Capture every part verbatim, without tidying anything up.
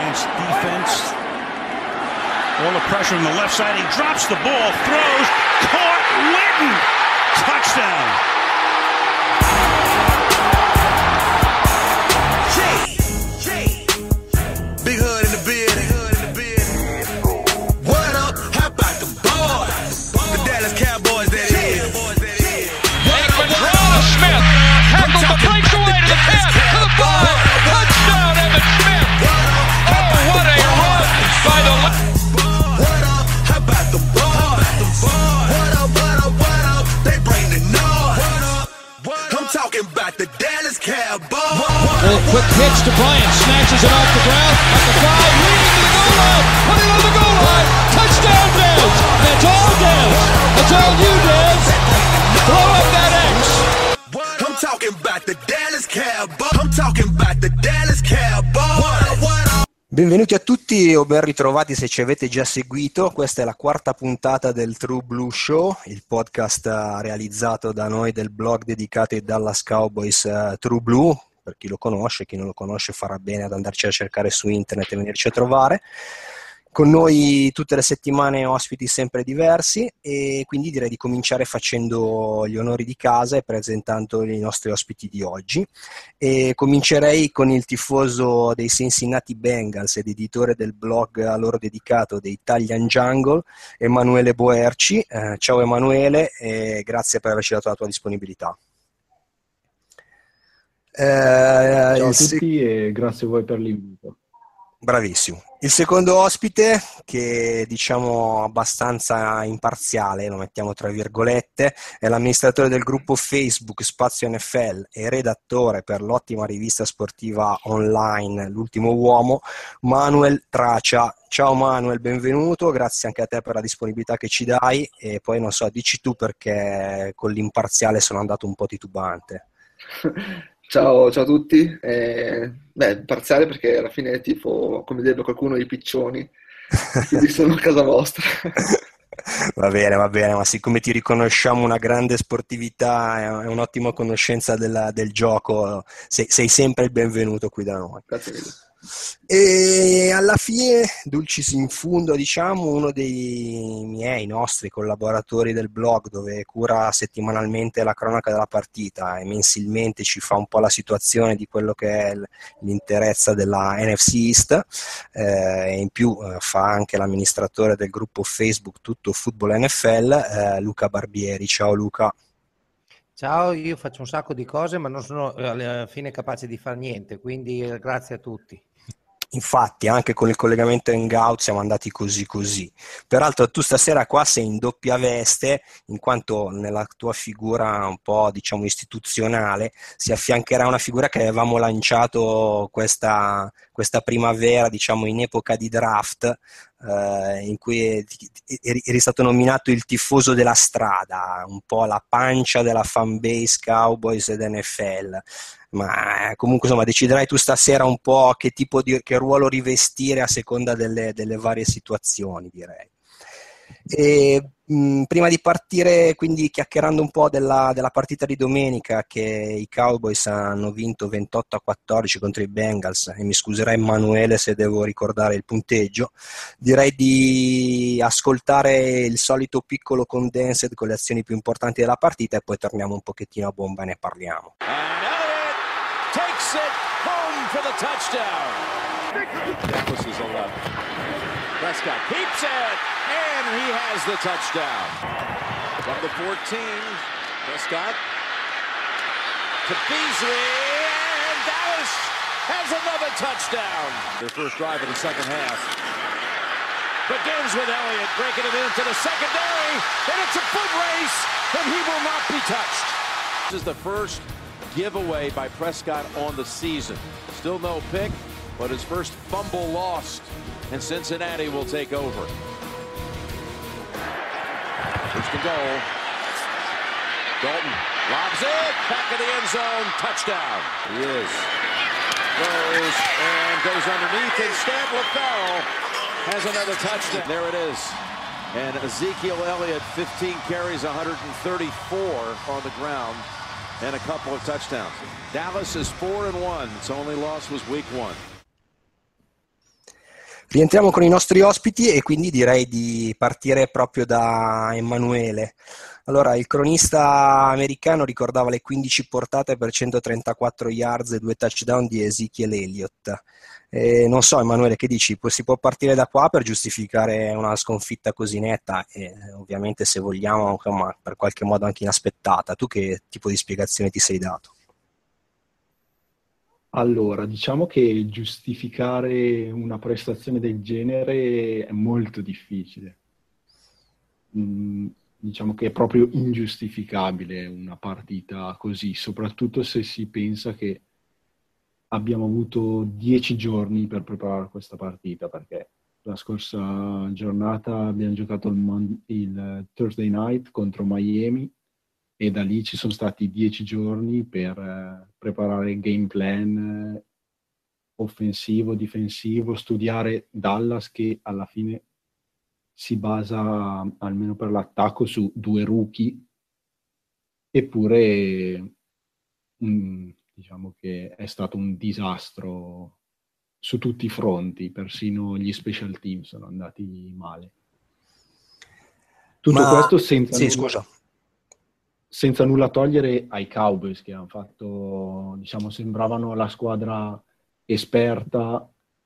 Giants defense. All the pressure on the left side. He drops the ball, throws, caught, Witten, touchdown. Big hood in the building. What up? How about the boys? The Dallas Cowboys, that is. Aikman draws Smith. Hackles the breaks away to the ten, to the five. Touchdown, Evan Smith. Oh, what a run by the left. What up? How about the boys? What up, what up, what up? They bring the noise. I'm talking about the Dallas Cowboys. Little quick pitch to Bryant, snatches it off the ground, at the five, leading to the goal line, putting on the goal line, touchdown Dez, that's all Dez, that's all you Dez, blow up that X. I'm talking about the Dallas Cowboys. I'm talking about the Dallas Cowboys. What up, what up? Benvenuti a tutti o ben ritrovati se ci avete già seguito. Questa è la quarta puntata del True Blue Show, il podcast realizzato da noi del blog dedicato ai Dallas Cowboys, uh, True Blue. Per chi lo conosce, chi non lo conosce farà bene ad andarci a cercare su internet e venirci a trovare. Con noi tutte le settimane ospiti sempre diversi e quindi direi di cominciare facendo gli onori di casa e presentando i nostri ospiti di oggi. E comincerei con il tifoso dei Cincinnati Bengals ed editore del blog a loro dedicato dei Italian Jungle, Emanuele Boerci. Eh, ciao Emanuele e grazie per averci dato la tua disponibilità. Eh, Ciao a se... tutti e grazie a voi per l'invito. Bravissimo. Il secondo ospite, che diciamo abbastanza imparziale, lo mettiamo tra virgolette, è l'amministratore del gruppo Facebook Spazio N F L e redattore per l'ottima rivista sportiva online L'Ultimo Uomo, Manuel Tracia. Ciao Manuel, benvenuto, grazie anche a te per la disponibilità che ci dai e poi non so, dici tu perché con l'imparziale sono andato un po' titubante. Ciao, ciao a tutti, eh, beh, parziale perché alla fine tifo, come direbbe qualcuno, i piccioni, quindi sono a casa vostra. Va bene, va bene, ma siccome ti riconosciamo una grande sportività e un'ottima conoscenza della, del gioco, sei, sei sempre il benvenuto qui da noi. Grazie mille. E alla fine, dulcis in fundo, diciamo, uno dei miei, nostri collaboratori del blog, dove cura settimanalmente la cronaca della partita e mensilmente ci fa un po' la situazione di quello che è l'interezza della N F C East, eh, e in più eh, fa anche l'amministratore del gruppo Facebook Tutto Football N F L, eh, Luca Barbieri. Ciao Luca. Ciao, io faccio un sacco di cose ma non sono alla fine capace di fare niente, quindi grazie a tutti. Infatti anche con il collegamento Hangout siamo andati così così. Peraltro tu stasera qua sei in doppia veste, in quanto nella tua figura un po' diciamo istituzionale si affiancherà una figura che avevamo lanciato questa, questa primavera, diciamo in epoca di draft, eh, in cui eri, eri stato nominato il tifoso della strada, un po' la pancia della fanbase Cowboys ed N F L. Ma comunque insomma deciderai tu stasera un po' che tipo di che ruolo rivestire a seconda delle, delle varie situazioni, direi. E, mh, prima di partire quindi chiacchierando un po' della, della partita di domenica, che i Cowboys hanno vinto ventotto a quattordici contro i Bengals, e mi scuserai Emanuele se devo ricordare il punteggio, direi di ascoltare il solito piccolo condensed con le azioni più importanti della partita e poi torniamo un pochettino a bomba e ne parliamo. Takes it home for the touchdown. Dallas is eleven. Prescott keeps it, and he has the touchdown. From the fourteen, Prescott to Beasley, and Dallas has another touchdown. Their first drive of the second half begins with Elliott breaking it into the secondary, and it's a foot race, and he will not be touched. This is the first giveaway by Prescott on the season. Still no pick, but his first fumble lost, and Cincinnati will take over. First and goal. Dalton lobs it, back in the end zone, touchdown. He is. Goes and goes underneath, instead LaFell has another touchdown. There it is. And Ezekiel Elliott, fifteen carries, one hundred thirty-four on the ground, and a couple of touchdowns. Dallas is four and one. Its only loss was week one. Rientriamo con i nostri ospiti e quindi direi di partire proprio da Emanuele. Allora, il cronista americano ricordava le quindici portate per centotrentaquattro yards e due touchdown di Ezekiel Elliott. Eh, non so, Emanuele, che dici? Si può partire da qua per giustificare una sconfitta così netta e ovviamente, se vogliamo, insomma, per qualche modo anche inaspettata. Tu che tipo di spiegazione ti sei dato? Allora, diciamo che giustificare una prestazione del genere è molto difficile. Mm, diciamo che è proprio ingiustificabile una partita così, soprattutto se si pensa che abbiamo avuto dieci giorni per preparare questa partita, perché la scorsa giornata abbiamo giocato il, Mon- il Thursday night contro Miami e da lì ci sono stati dieci giorni per eh, preparare il game plan eh, offensivo, difensivo, studiare Dallas, che alla fine si basa, almeno per l'attacco, su due rookie, eppure mh, diciamo che è stato un disastro su tutti i fronti, persino gli special team sono andati male. Tutto Ma... questo senza Sì, nulla, scusa. senza nulla togliere ai Cowboys, che hanno fatto, diciamo, sembravano la squadra esperta,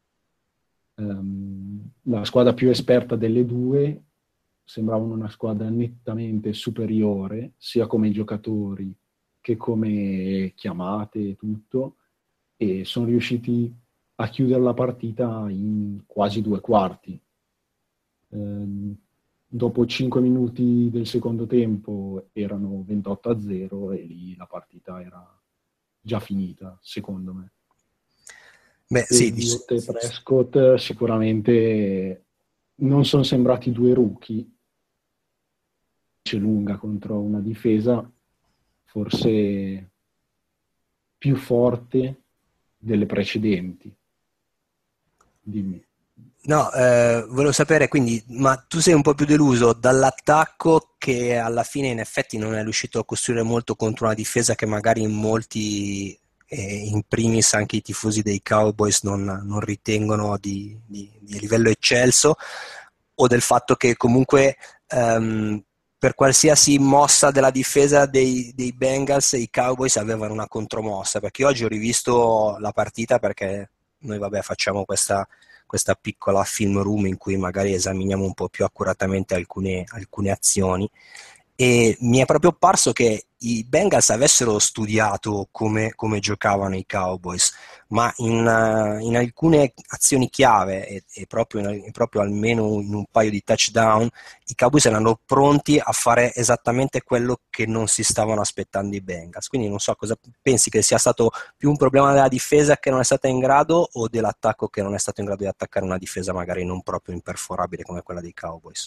ehm, la squadra più esperta delle due, sembravano una squadra nettamente superiore, sia come giocatori che come chiamate e tutto, e sono riusciti a chiudere la partita in quasi due quarti. Eh, dopo cinque minuti del secondo tempo erano ventotto a zero e lì la partita era già finita, secondo me. Beh, sì, dic- Elliott e Prescott sicuramente non sono sembrati due rookie, c'è lunga contro una difesa forse più forte delle precedenti. Dimmi. No, eh, volevo sapere quindi, ma tu sei un po' più deluso dall'attacco che alla fine in effetti non è riuscito a costruire molto contro una difesa che magari in molti, eh, in primis anche i tifosi dei Cowboys, non, non ritengono di, di- di livello eccelso, o del fatto che comunque ehm, per qualsiasi mossa della difesa dei, dei Bengals i Cowboys avevano una contromossa? Perché oggi ho rivisto la partita, perché noi vabbè facciamo questa questa piccola film room in cui magari esaminiamo un po' più accuratamente alcune, alcune azioni, e mi è proprio parso che i Bengals avessero studiato come, come giocavano i Cowboys, ma in, uh, in alcune azioni chiave e, e proprio, in, proprio almeno in un paio di touchdown i Cowboys erano pronti a fare esattamente quello che non si stavano aspettando i Bengals. Quindi non so cosa pensi, che sia stato più un problema della difesa che non è stata in grado, o dell'attacco che non è stato in grado di attaccare una difesa magari non proprio imperforabile come quella dei Cowboys?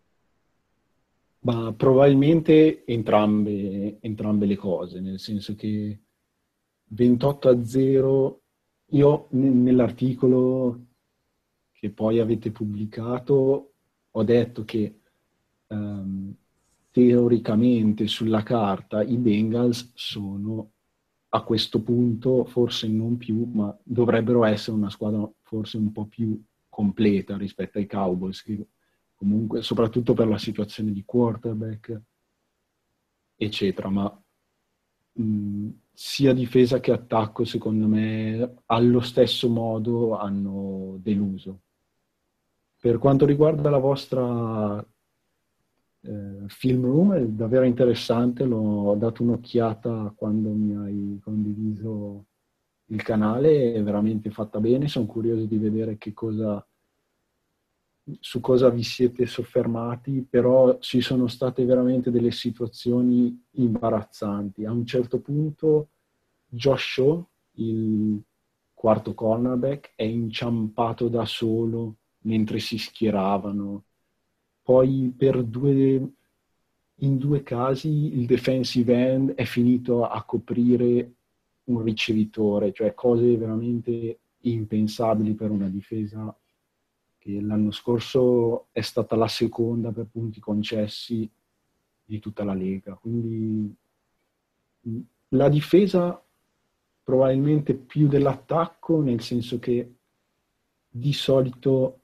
Ma probabilmente entrambe, entrambe le cose, nel senso che ventotto a zero, io n- nell'articolo che poi avete pubblicato ho detto che ehm, teoricamente sulla carta i Bengals sono a questo punto, forse non più, ma dovrebbero essere una squadra forse un po' più completa rispetto ai Cowboys, che comunque, soprattutto per la situazione di quarterback, eccetera, ma mh, sia difesa che attacco, secondo me, allo stesso modo hanno deluso. Per quanto riguarda la vostra eh, film room, è davvero interessante, l'ho dato un'occhiata quando mi hai condiviso il canale, è veramente fatta bene, sono curioso di vedere che cosa, su cosa vi siete soffermati, però ci sono state veramente delle situazioni imbarazzanti. A un certo punto Josh Shaw, il quarto cornerback, è inciampato da solo mentre si schieravano. Poi per due, in due casi il defensive end è finito a coprire un ricevitore, cioè cose veramente impensabili per una difesa che l'anno scorso è stata la seconda per punti concessi di tutta la Lega. Quindi la difesa probabilmente più dell'attacco, nel senso che di solito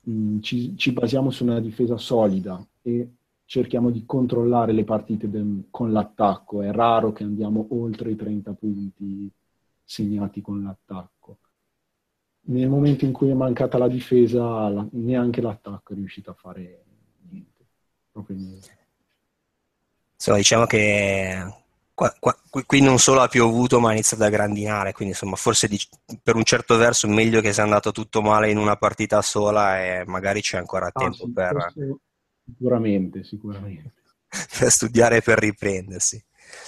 mh, ci, ci basiamo su una difesa solida e cerchiamo di controllare le partite del, con l'attacco. È raro che andiamo oltre i trenta punti segnati con l'attacco. Nel momento in cui è mancata la difesa, la, neanche l'attacco è riuscito a fare niente. Proprio niente. Insomma, diciamo che qua, qua- qui qui non solo ha piovuto, ma ha iniziato a grandinare, quindi insomma, forse dic- per un certo verso meglio che sia andato tutto male in una partita sola e magari c'è ancora Ah tempo sì, per, questo sicuramente, sicuramente. per studiare e per riprendersi.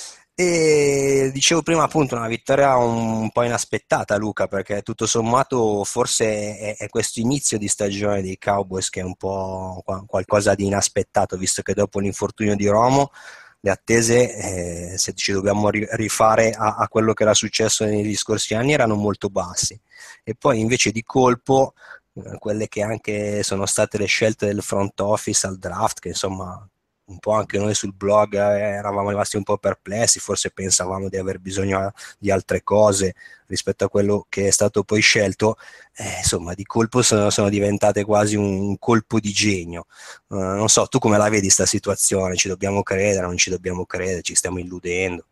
E dicevo prima appunto una vittoria un po' inaspettata, Luca, perché tutto sommato forse è, è questo inizio di stagione dei Cowboys che è un po' qua- qualcosa di inaspettato, visto che dopo l'infortunio di Romo le attese, eh, se ci dobbiamo ri- rifare a, a quello che era successo negli scorsi anni, erano molto bassi. E poi invece di colpo, eh, quelle che anche sono state le scelte del front office al draft, che insomma un po' anche noi sul blog eh, eravamo rimasti un po' perplessi, forse pensavamo di aver bisogno di altre cose rispetto a quello che è stato poi scelto, eh, insomma di colpo sono, sono diventate quasi un, un colpo di genio. Uh, non so, tu come la vedi sta situazione? Ci dobbiamo credere, non ci dobbiamo credere, ci stiamo illudendo?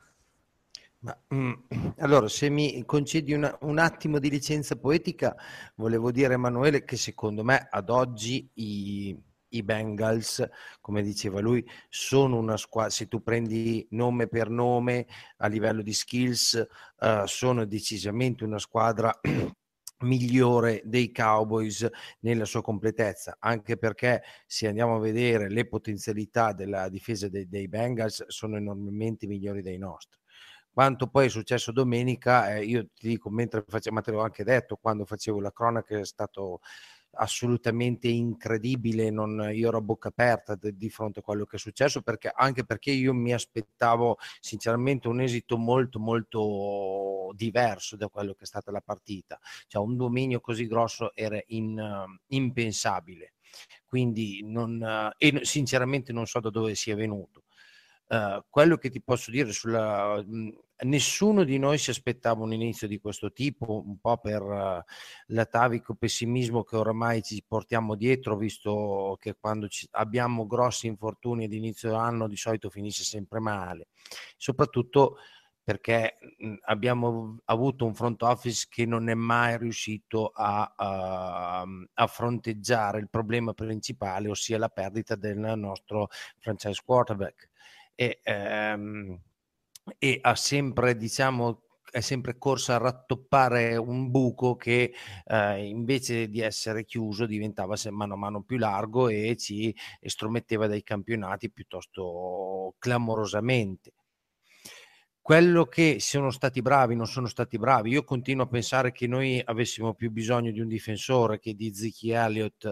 Ma, mm, allora, se mi concedi una- un attimo di licenza poetica, volevo dire, Emanuele, che secondo me ad oggi i, i Bengals, come diceva lui, sono una squadra, se tu prendi nome per nome a livello di skills, eh, sono decisamente una squadra migliore dei Cowboys nella sua completezza, anche perché se andiamo a vedere le potenzialità della difesa dei, dei Bengals sono enormemente migliori dei nostri. Quanto poi è successo domenica, eh, io ti dico, mentre facevo, ma te l'ho anche detto, quando facevo la cronaca è stato assolutamente incredibile, non, io ero a bocca aperta de, di fronte a quello che è successo, perché, anche perché io mi aspettavo sinceramente un esito molto molto diverso da quello che è stata la partita, cioè un dominio così grosso era in, uh, impensabile, quindi non, uh, e sinceramente non so da dove sia venuto. Uh, quello che ti posso dire sulla mh, nessuno di noi si aspettava un inizio di questo tipo, un po' per uh, l'atavico pessimismo che oramai ci portiamo dietro, visto che quando ci, abbiamo grossi infortuni ad inizio anno di solito finisce sempre male, soprattutto perché mh, abbiamo avuto un front office che non è mai riuscito a, a, a fronteggiare il problema principale, ossia la perdita del nostro franchise quarterback. E, ehm, e ha sempre, diciamo, è sempre corsa a rattoppare un buco che eh, invece di essere chiuso diventava mano a mano più largo e ci estrometteva dai campionati piuttosto clamorosamente. Quello che sono stati bravi, non sono stati bravi. Io continuo a pensare che noi avessimo più bisogno di un difensore che di Zeke Elliott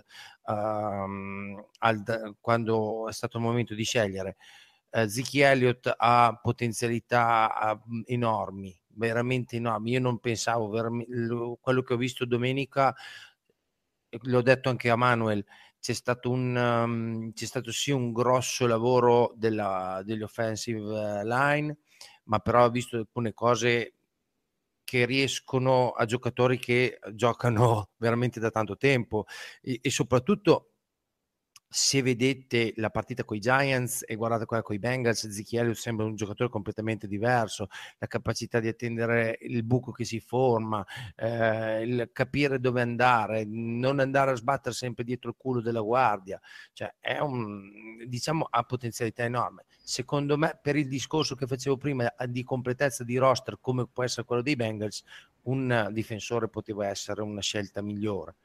um, al, quando è stato il momento di scegliere. Uh, Zeke Elliott ha potenzialità uh, enormi, veramente enormi. Io non pensavo, veramente, quello che ho visto domenica, l'ho detto anche a Manuel, c'è stato un um, c'è stato sì un grosso lavoro della, degli offensive line, ma però ho visto alcune cose che riescono a giocatori che giocano veramente da tanto tempo e, e soprattutto se vedete la partita con i Giants e guardate quella con i Bengals, Zeke Elliott sembra un giocatore completamente diverso, la capacità di attendere il buco che si forma, eh, il capire dove andare, non andare a sbattere sempre dietro il culo della guardia, cioè è un, diciamo, ha potenzialità enorme. Secondo me, per il discorso che facevo prima di completezza di roster come può essere quello dei Bengals, un difensore poteva essere una scelta migliore.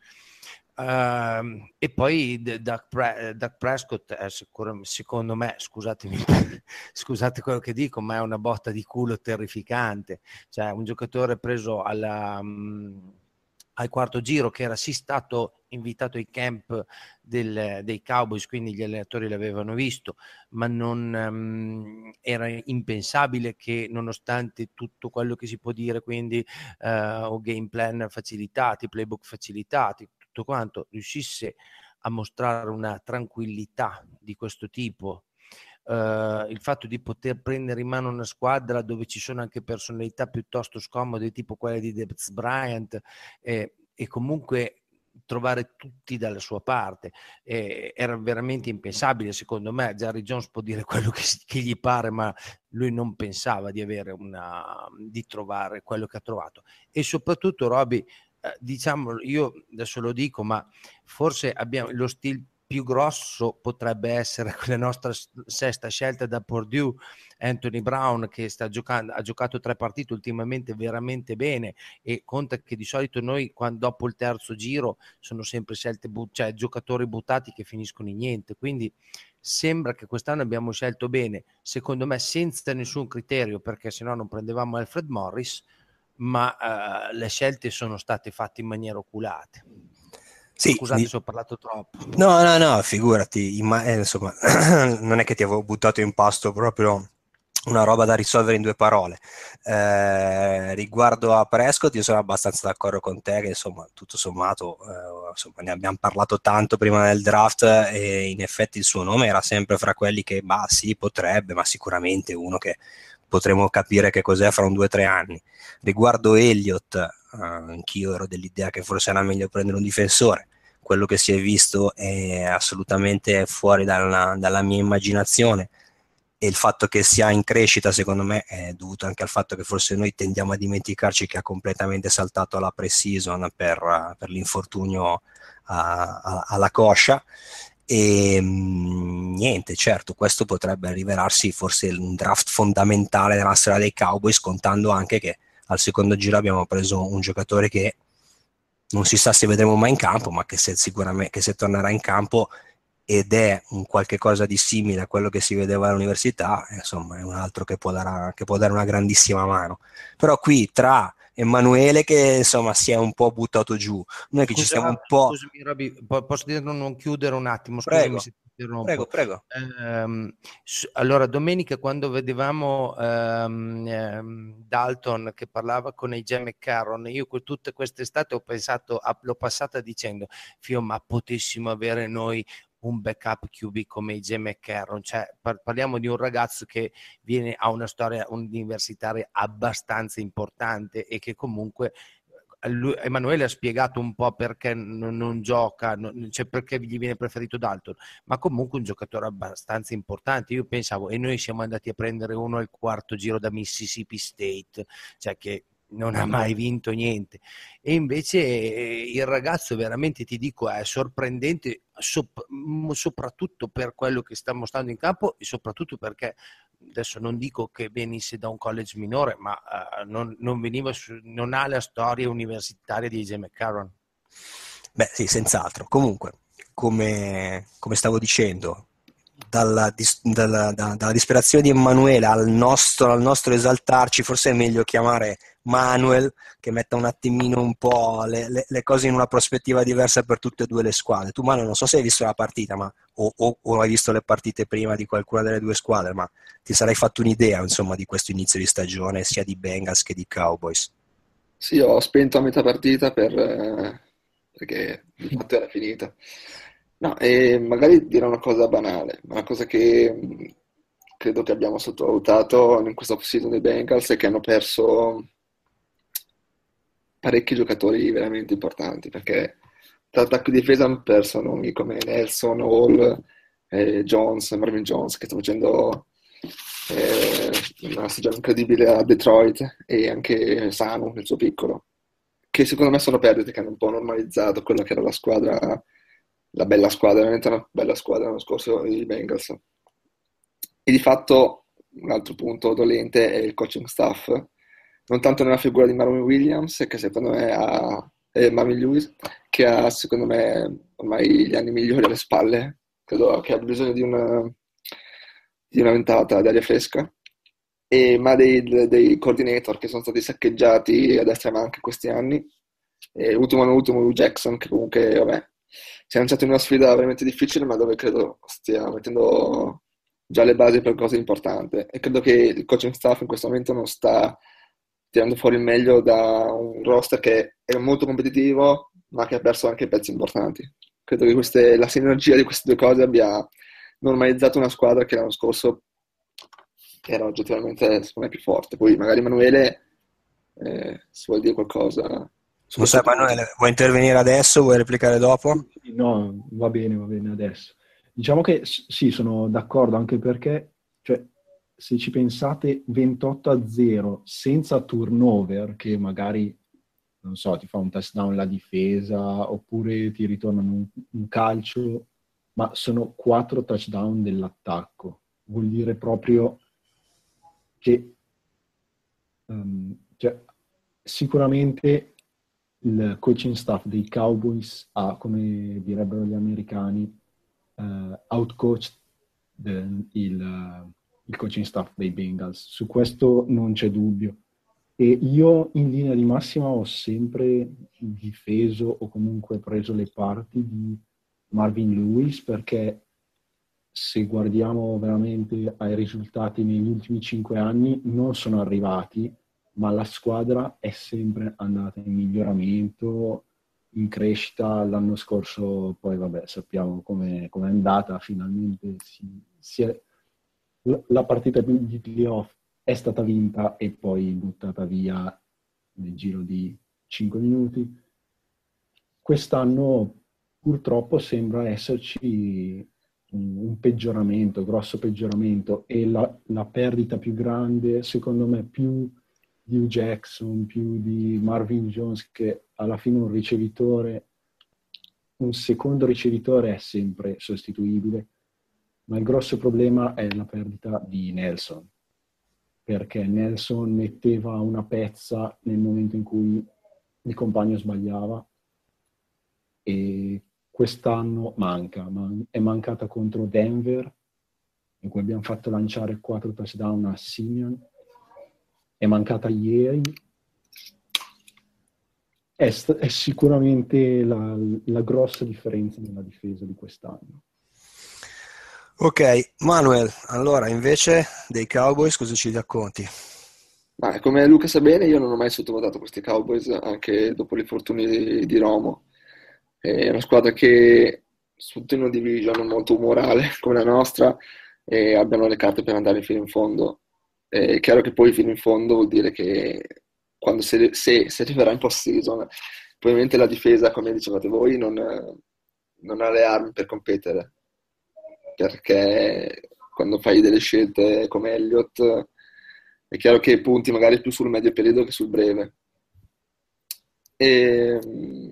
Uh, e poi Dak, Pre- Dak Prescott è sicur- secondo me, scusatemi, scusate quello che dico, ma è una botta di culo terrificante, cioè un giocatore preso alla, um, al quarto giro che era sì stato invitato ai camp del, dei Cowboys, quindi gli allenatori l'avevano visto, ma non um, era impensabile che nonostante tutto quello che si può dire, quindi uh, game plan facilitati, playbook facilitati, tutto quanto, riuscisse a mostrare una tranquillità di questo tipo, uh, il fatto di poter prendere in mano una squadra dove ci sono anche personalità piuttosto scomode tipo quelle di Dez Bryant eh, e comunque trovare tutti dalla sua parte. Eh, era veramente impensabile, secondo me. Jerry Jones può dire quello che, che gli pare, ma lui non pensava di avere una di trovare quello che ha trovato. E soprattutto, Roby, eh, diciamo, io adesso lo dico, ma forse abbiamo lo stile più grosso potrebbe essere la nostra sesta scelta da Purdue, Anthony Brown, che sta giocando, ha giocato tre partite ultimamente veramente bene, e conta che di solito noi quando, dopo il terzo giro sono sempre scelte but- cioè giocatori buttati che finiscono in niente, quindi sembra che quest'anno abbiamo scelto bene, secondo me senza nessun criterio, perché sennò non prendevamo Alfred Morris, ma uh, le scelte sono state fatte in maniera oculate. Sì, scusate di... se ho parlato troppo. No, no, no, figurati, imma- eh, insomma, non è che ti avevo buttato in pasto proprio una roba da risolvere in due parole. Eh, riguardo a Prescott, io sono abbastanza d'accordo con te che, insomma, tutto sommato, eh, insomma, ne abbiamo parlato tanto prima del draft, e in effetti il suo nome era sempre fra quelli che, bah, sì, potrebbe, ma sicuramente uno che potremo capire che cos'è fra un due o tre anni. Riguardo Elliott, eh, anch'io ero dell'idea che forse era meglio prendere un difensore. Quello che si è visto è assolutamente fuori dalla, dalla mia immaginazione, e il fatto che sia in crescita secondo me è dovuto anche al fatto che forse noi tendiamo a dimenticarci che ha completamente saltato la pre-season per, per l'infortunio a, a, alla coscia. E mh, niente, certo, questo potrebbe rivelarsi forse un draft fondamentale nella storia dei Cowboys, contando anche che al secondo giro abbiamo preso un giocatore che non si sa se vedremo mai in campo, ma che se sicuramente che se tornerà in campo ed è un qualche cosa di simile a quello che si vedeva all'università, insomma è un altro che può dare, che può dare una grandissima mano. Però qui tra Emanuele, che insomma si è un po' buttato giù, noi che Scusa, ci stiamo un po'... Scusami Roby, po- posso dire non chiudere un attimo, scusami Prego, se ti interrompo. prego, prego. Ehm, s- allora, domenica quando vedevamo ehm, ehm, Dalton che parlava con A J McCarron, io que- tutte quest'estate ho pensato, a- l'ho passata dicendo, Fio, ma potessimo avere noi un backup Q B come A J McCarron, cioè par- parliamo di un ragazzo che viene a una storia universitaria abbastanza importante e che comunque lui, Emanuele ha spiegato un po' perché non, non gioca, non, cioè perché gli viene preferito Dalton, ma comunque un giocatore abbastanza importante. Io pensavo, e noi siamo andati a prendere uno al quarto giro da Mississippi State, cioè che non ha mai vinto niente, e invece eh, il ragazzo veramente, ti dico, è sorprendente, sop- soprattutto per quello che sta mostrando in campo e soprattutto perché adesso non dico che venisse da un college minore, ma uh, non, non veniva su, non ha la storia universitaria di A J McCarron. Beh sì, senz'altro. Comunque, come, come stavo dicendo, dalla, dis, dalla, da, dalla disperazione di Emanuele al nostro, al nostro esaltarci, forse è meglio chiamare Manuel, che metta un attimino un po' le, le, le cose in una prospettiva diversa per tutte e due le squadre. Tu, Manuel, non so se hai visto la partita, ma o, o, o hai visto le partite prima di qualcuna delle due squadre, ma ti sarai fatto un'idea, insomma, di questo inizio di stagione sia di Bengals che di Cowboys. Sì, ho spento a metà partita per, eh, perché di fatto era finita. No, e magari dire una cosa banale, ma una cosa che mh, credo che abbiamo sottovalutato in questa off-season dei Bengals è che hanno perso parecchi giocatori veramente importanti, perché tra attacco e difesa hanno perso nomi come Nelson, Hall, eh, Jones, Marvin Jones, che sta facendo eh, una stagione incredibile a Detroit, e anche Sanu nel suo piccolo, che secondo me sono perdite che hanno un po' normalizzato quella che era la squadra, la bella squadra, veramente una bella squadra l'anno scorso i Bengals. E di fatto un altro punto dolente è il coaching staff, non tanto nella figura di Marvin Williams, che secondo me ha, eh, Marvin Lewis, che ha secondo me ormai gli anni migliori alle spalle, credo che abbia bisogno di una, di una ventata d'aria fresca, e, ma dei, dei coordinator che sono stati saccheggiati a destra e a manca questi anni. E ultimo anno ultimo Hugh Jackson, che comunque vabbè, si è lanciato in una sfida veramente difficile, ma dove credo stia mettendo già le basi per cose importanti, e credo che il coaching staff in questo momento non sta tirando fuori il meglio da un roster che è molto competitivo, ma che ha perso anche pezzi importanti. Credo che queste, la sinergia di queste due cose abbia normalizzato una squadra che l'anno scorso era oggettivamente secondo me più forte. Poi magari Emanuele, eh, se vuol dire qualcosa. Non so, Emanuele, vuoi intervenire adesso? Vuoi replicare dopo? No, va bene, va bene adesso. Diciamo che sì, sono d'accordo, anche perché, cioè, se ci pensate, ventotto a zero senza turnover, che magari, non so, ti fa un touchdown la difesa, oppure ti ritornano un, un calcio, ma sono quattro touchdown dell'attacco. Vuol dire proprio che um, cioè, sicuramente il coaching staff dei Cowboys ha, come direbbero gli americani, uh, outcoached the, il, uh, il coaching staff dei Bengals. Su questo non c'è dubbio. E io in linea di massima ho sempre difeso o comunque preso le parti di Marvin Lewis, perché se guardiamo veramente ai risultati negli ultimi cinque anni non sono arrivati, ma la squadra è sempre andata in miglioramento, in crescita. L'anno scorso poi vabbè sappiamo come è andata, finalmente si, si è, la partita di playoff è stata vinta e poi buttata via nel giro di cinque minuti. Quest'anno purtroppo sembra esserci un, un peggioramento, grosso peggioramento, e la, la perdita più grande, secondo me, più di Hugh Jackson, più di Marvin Jones, che alla fine un ricevitore, un secondo ricevitore è sempre sostituibile, ma il grosso problema è la perdita di Nelson, perché Nelson metteva una pezza nel momento in cui il compagno sbagliava, e quest'anno manca, man- è mancata contro Denver, in cui abbiamo fatto lanciare quattro touchdown a Simeon, è mancata ieri, è, st- è sicuramente la, la grossa differenza nella difesa di quest'anno. Ok, Manuel, allora invece dei Cowboys cosa ci racconti? Ma come Luca sa bene, io non ho mai sottovalutato questi Cowboys, anche dopo gli infortuni di, di Romo. È una squadra che, soprattutto in una division molto umorale come la nostra, e abbiano le carte per andare fino in fondo. È chiaro che poi fino in fondo vuol dire che quando se, se, se arriverà in post-season, probabilmente la difesa, come dicevate voi, non, non ha le armi per competere, perché quando fai delle scelte come Elliott è chiaro che punti magari più sul medio periodo che sul breve. E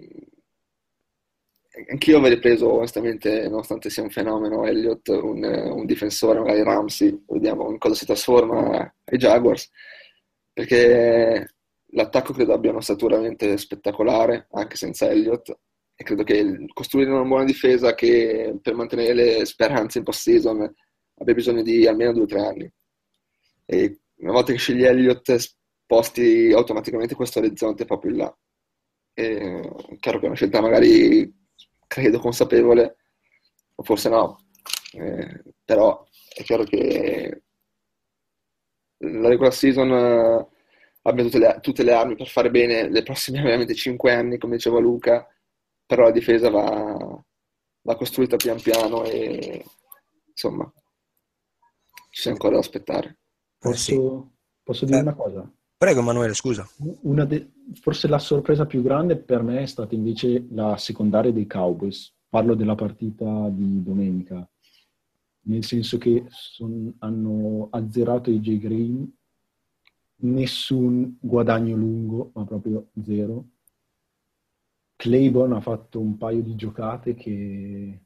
anch'io avrei preso, onestamente, nonostante sia un fenomeno Elliott, un, un difensore, magari Ramsey, vediamo in cosa si trasforma ai Jaguars, perché l'attacco credo abbia una statura veramente spettacolare anche senza Elliott, e credo che costruire una buona difesa che per mantenere le speranze in post-season abbia bisogno di almeno due o tre anni, e una volta che scegli Elliott sposti automaticamente questo orizzonte proprio in là. E chiaro che è una scelta magari credo consapevole, o forse no, eh, però è chiaro che la regular season eh, abbia tutte le, tutte le armi per fare bene le prossime veramente cinque anni, come diceva Luca, però la difesa va, va costruita pian piano e insomma ci c'è ancora da aspettare. Posso, Eh sì. posso dire Eh, una cosa? Prego Emanuele, scusa. Una de- forse la sorpresa più grande per me è stata invece la secondaria dei Cowboys. Parlo della partita di domenica, nel senso che son- hanno azzerato i J. Green, nessun guadagno lungo, ma proprio zero. Claiborne ha fatto un paio di giocate che,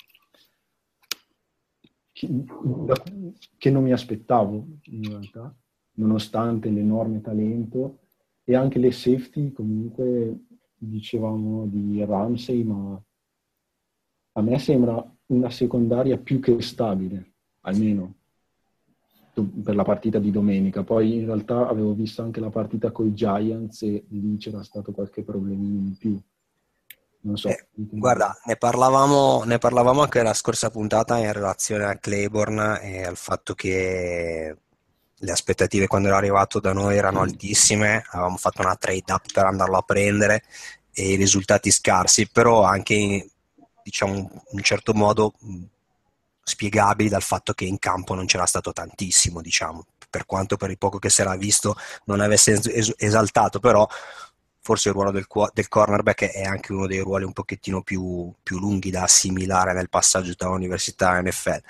che, che non mi aspettavo in realtà, nonostante l'enorme talento, e anche le safety. Comunque dicevamo di Ramsey, ma a me sembra una secondaria più che stabile, almeno per la partita di domenica. Poi in realtà avevo visto anche la partita con i Giants e lì c'era stato qualche problemino in più. Non so. Eh, guarda, ne parlavamo, ne parlavamo anche la scorsa puntata in relazione a Claiborne e al fatto che le aspettative quando era arrivato da noi erano altissime, avevamo fatto una trade up per andarlo a prendere e i risultati scarsi, però anche in, diciamo in un certo modo mh, spiegabili dal fatto che in campo non c'era stato tantissimo, diciamo, per quanto per il poco che si era visto non avesse es- esaltato, però forse il ruolo del, del cornerback è anche uno dei ruoli un pochettino più, più lunghi da assimilare nel passaggio da università a N F L.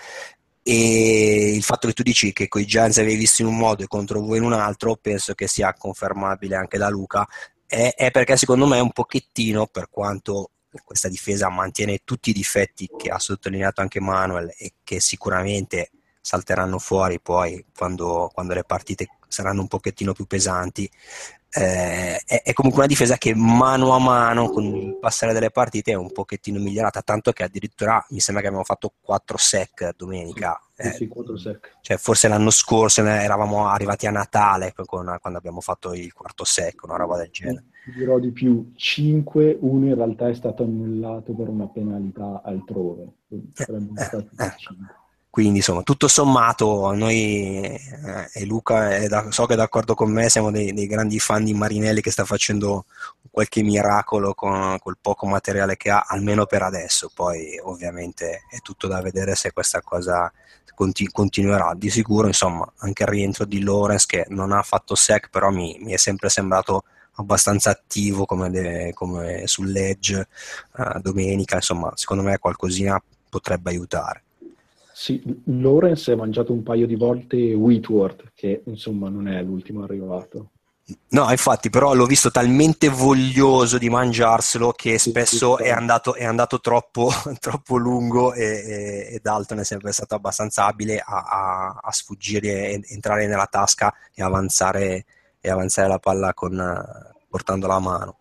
E il fatto che tu dici che con i Giants avevi visto in un modo e contro voi in un altro, penso che sia confermabile anche da Luca, è, è perché secondo me un pochettino, per quanto questa difesa mantiene tutti i difetti che ha sottolineato anche Manuel e che sicuramente salteranno fuori poi quando, quando le partite saranno un pochettino più pesanti, eh, è, è comunque una difesa che mano a mano con il passare delle partite è un pochettino migliorata, tanto che addirittura mi sembra che abbiamo fatto quattro sack domenica. Sì, eh, sì, quattro sack. Cioè forse l'anno scorso eravamo arrivati a Natale con, quando abbiamo fatto il quarto sack, una roba del genere. Ti dirò di più, cinque, uno in realtà è stato annullato per una penalità altrove, sarebbero Eh, stati eh, cinque. Quindi insomma, tutto sommato, noi eh, e Luca, è da, so che è d'accordo con me, siamo dei, dei grandi fan di Marinelli che sta facendo qualche miracolo con col poco materiale che ha, almeno per adesso. Poi ovviamente è tutto da vedere se questa cosa continu- continuerà. Di sicuro, insomma, anche il rientro di Lawrence, che non ha fatto sack, però mi, mi è sempre sembrato abbastanza attivo come, de, come sull'edge uh, domenica, insomma, secondo me qualcosina potrebbe aiutare. Sì, Lawrence è mangiato un paio di volte Whitworth, che insomma non è l'ultimo arrivato. No, infatti, però l'ho visto talmente voglioso di mangiarselo che spesso è andato, è andato troppo, troppo lungo e, e, e Dalton è sempre stato abbastanza abile a, a, a sfuggire, e entrare nella tasca e avanzare, e avanzare la palla con, portandola a mano.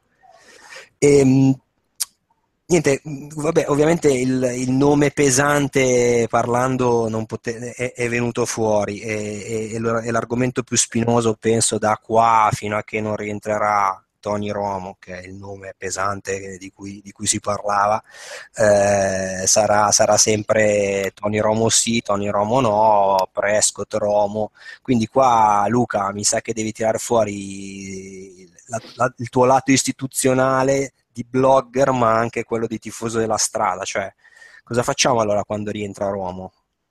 E, niente, vabbè, ovviamente il, il nome pesante parlando non pote- è, è venuto fuori e, e, e l'argomento più spinoso penso da qua fino a che non rientrerà Tony Romo, che è il nome pesante di cui, di cui si parlava, eh, sarà, sarà sempre Tony Romo sì, Tony Romo no, Prescott Romo, quindi qua Luca mi sa che devi tirare fuori la, la, il tuo lato istituzionale di blogger, ma anche quello di tifoso della strada, cioè cosa facciamo allora quando rientra Romo?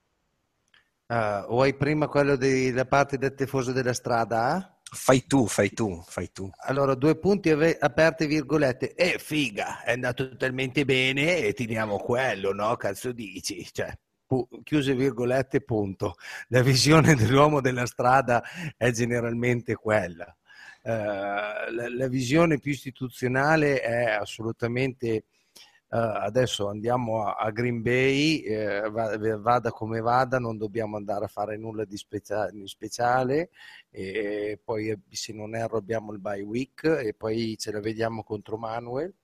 Uh, vuoi prima quello della parte del tifoso della strada? Fai tu, fai tu, fai tu. Allora, due punti ave- aperte virgolette. E eh, figa, è andato talmente bene e teniamo quello, no? Cazzo dici? Cioè, pu- chiuse virgolette, punto. La visione dell'uomo della strada è generalmente quella. Uh, la, la visione più istituzionale è assolutamente uh, adesso andiamo a, a Green Bay, eh, vada come vada, non dobbiamo andare a fare nulla di, spezia- di speciale, e poi se non erro abbiamo il bye week e poi ce la vediamo contro Manuel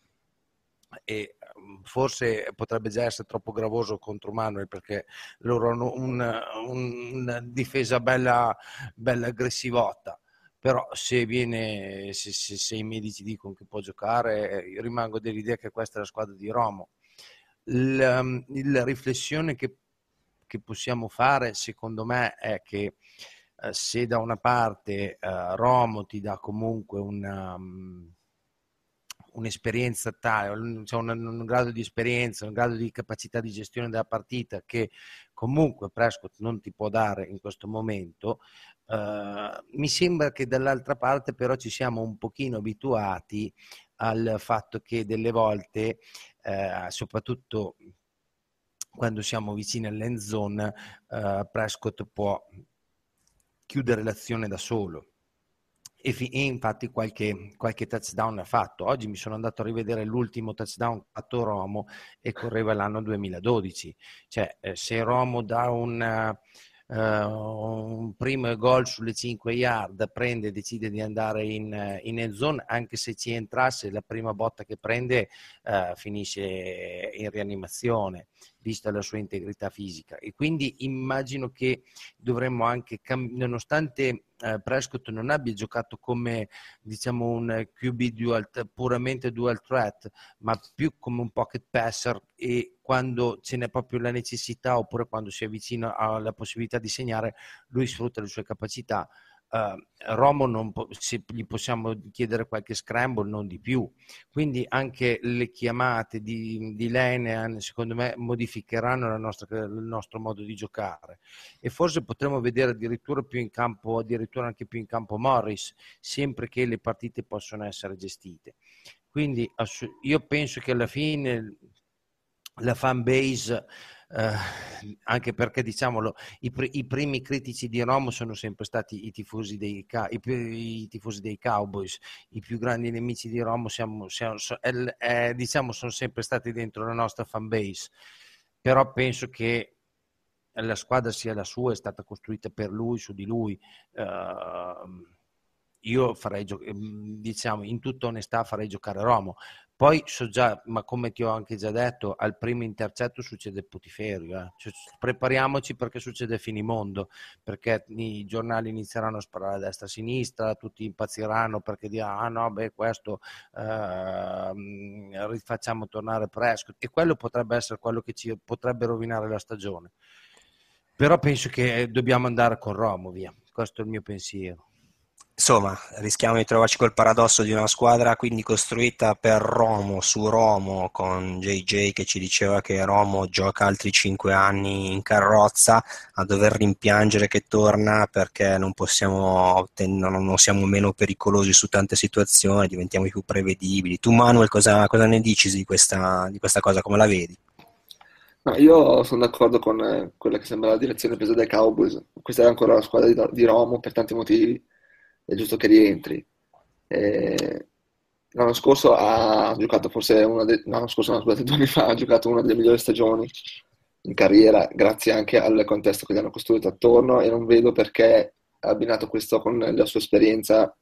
e forse potrebbe già essere troppo gravoso contro Manuel perché loro hanno una, una difesa bella, bella aggressivotta. Però se viene se, se, se i medici dicono che può giocare, io rimango dell'idea che questa è la squadra di Romo. La, la riflessione che, che possiamo fare secondo me è che eh, se da una parte eh, Romo ti dà comunque una, um, un'esperienza tale, cioè un, un grado di esperienza, un grado di capacità di gestione della partita che comunque Prescott non ti può dare in questo momento, Uh, mi sembra che dall'altra parte però ci siamo un pochino abituati al fatto che delle volte uh, soprattutto quando siamo vicini all'end zone uh, Prescott può chiudere l'azione da solo e, fi- e infatti qualche, qualche touchdown ha fatto. Oggi mi sono andato a rivedere l'ultimo touchdown fatto Romo e correva l'anno duemiladodici, cioè eh, se Romo dà un Uh, un primo gol sulle cinque yard, prende e decide di andare in, in end zone, anche se ci entrasse la prima botta che prende uh, finisce in rianimazione vista la sua integrità fisica e quindi immagino che dovremmo anche cam- nonostante uh, Prescott non abbia giocato come diciamo un Q B dual, puramente dual threat, ma più come un pocket passer e quando ce n'è proprio la necessità oppure quando si avvicina alla possibilità di segnare lui sfrutta le sue capacità. Uh, Romo non po- se gli possiamo chiedere qualche scramble, non di più, quindi anche le chiamate di, di Linehan secondo me modificheranno la nostra, il nostro modo di giocare, e forse potremo vedere addirittura più in campo, addirittura anche più in campo Morris, sempre che le partite possono essere gestite. Quindi ass- io penso che alla fine la fan base, eh, anche perché diciamolo, i, pr- i primi critici di Romo sono sempre stati i tifosi dei, ca- i, più- i tifosi dei Cowboys, i più grandi nemici di Romo siamo, siamo, so- eh, eh, diciamo sono sempre stati dentro la nostra fan base, però penso che la squadra sia la sua, è stata costruita per lui, su di lui. Uh, io farei, gio- diciamo, in tutta onestà farei giocare Romo. Poi so già, ma come ti ho anche già detto, al primo intercetto succede il putiferio. Eh. Cioè, prepariamoci perché succede finimondo, perché i giornali inizieranno a sparare a destra e a sinistra, tutti impazziranno perché diranno, ah no, beh, questo eh, rifacciamo tornare Prescott, e quello potrebbe essere quello che ci potrebbe rovinare la stagione. Però penso che dobbiamo andare con Romo, via. Questo è il mio pensiero. Insomma, rischiamo di trovarci col paradosso di una squadra quindi costruita per Romo, su Romo, con J J che ci diceva che Romo gioca altri cinque anni in carrozza, a dover rimpiangere che torna perché non possiamo, non siamo meno pericolosi su tante situazioni, diventiamo più prevedibili. Tu Manuel cosa, cosa ne dici di questa, di questa cosa, come la vedi? No, io sono d'accordo con eh, quella che sembra la direzione presa dai Cowboys. Questa è ancora la squadra di, di Romo per tanti motivi, è giusto che rientri. Eh, l'anno scorso ha giocato forse una de- l'anno scorso, no, scusate, due anni fa ha giocato una delle migliori stagioni in carriera, grazie anche al contesto che gli hanno costruito attorno, e non vedo perché, abbinato questo con la sua esperienza,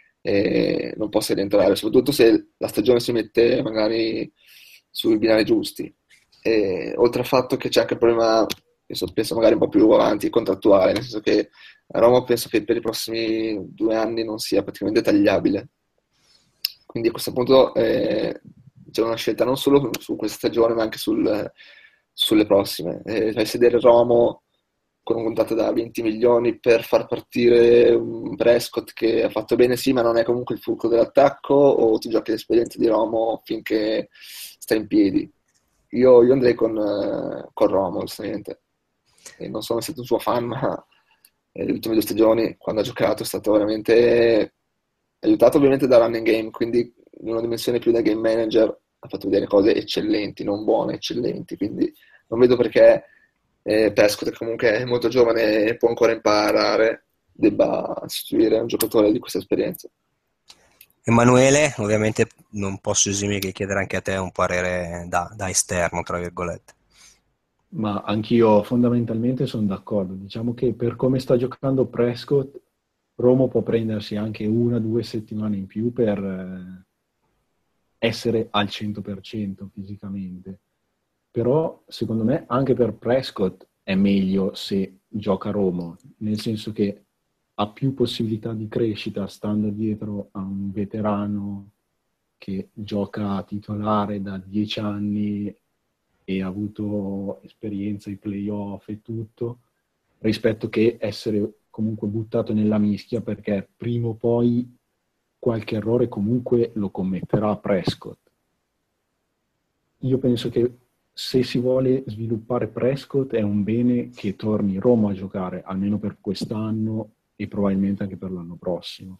eh, non possa rientrare, soprattutto se la stagione si mette magari sui binari giusti. E, oltre al fatto che c'è anche il problema, penso, penso magari un po' più avanti, contrattuale, nel senso che a Roma penso che per i prossimi due anni non sia praticamente tagliabile. Quindi a questo punto eh, c'è una scelta non solo su questa stagione, ma anche sul, sulle prossime. Eh, fai sedere Romo con un contratto da venti milioni per far partire un Prescott che ha fatto bene, sì, ma non è comunque il fulcro dell'attacco, o ti giochi l'esperienza di Romo finché sta in piedi? Io, io andrei con, eh, con Romo, onestamente. E non sono stato un suo fan, ma le ultime due stagioni, quando ha giocato, è stato veramente aiutato ovviamente da running game, quindi in una dimensione più da game manager ha fatto vedere cose eccellenti, non buone, eccellenti, quindi non vedo perché eh, Prescott, che comunque è molto giovane e può ancora imparare, debba sostituire un giocatore di questa esperienza. Emanuele, ovviamente non posso esimere che chiedere anche a te un parere da, da esterno, tra virgolette. Ma anch'io fondamentalmente sono d'accordo. Diciamo che per come sta giocando Prescott, Romo può prendersi anche una o due settimane in più per eh, essere al cento per cento fisicamente. Però secondo me anche per Prescott è meglio se gioca Romo, nel senso che ha più possibilità di crescita stando dietro a un veterano che gioca titolare da dieci anni e ha avuto esperienza ai playoff e tutto, rispetto che essere comunque buttato nella mischia, perché prima o poi qualche errore comunque lo commetterà Prescott. Io penso che se si vuole sviluppare Prescott è un bene che torni Roma a giocare, almeno per quest'anno e probabilmente anche per l'anno prossimo.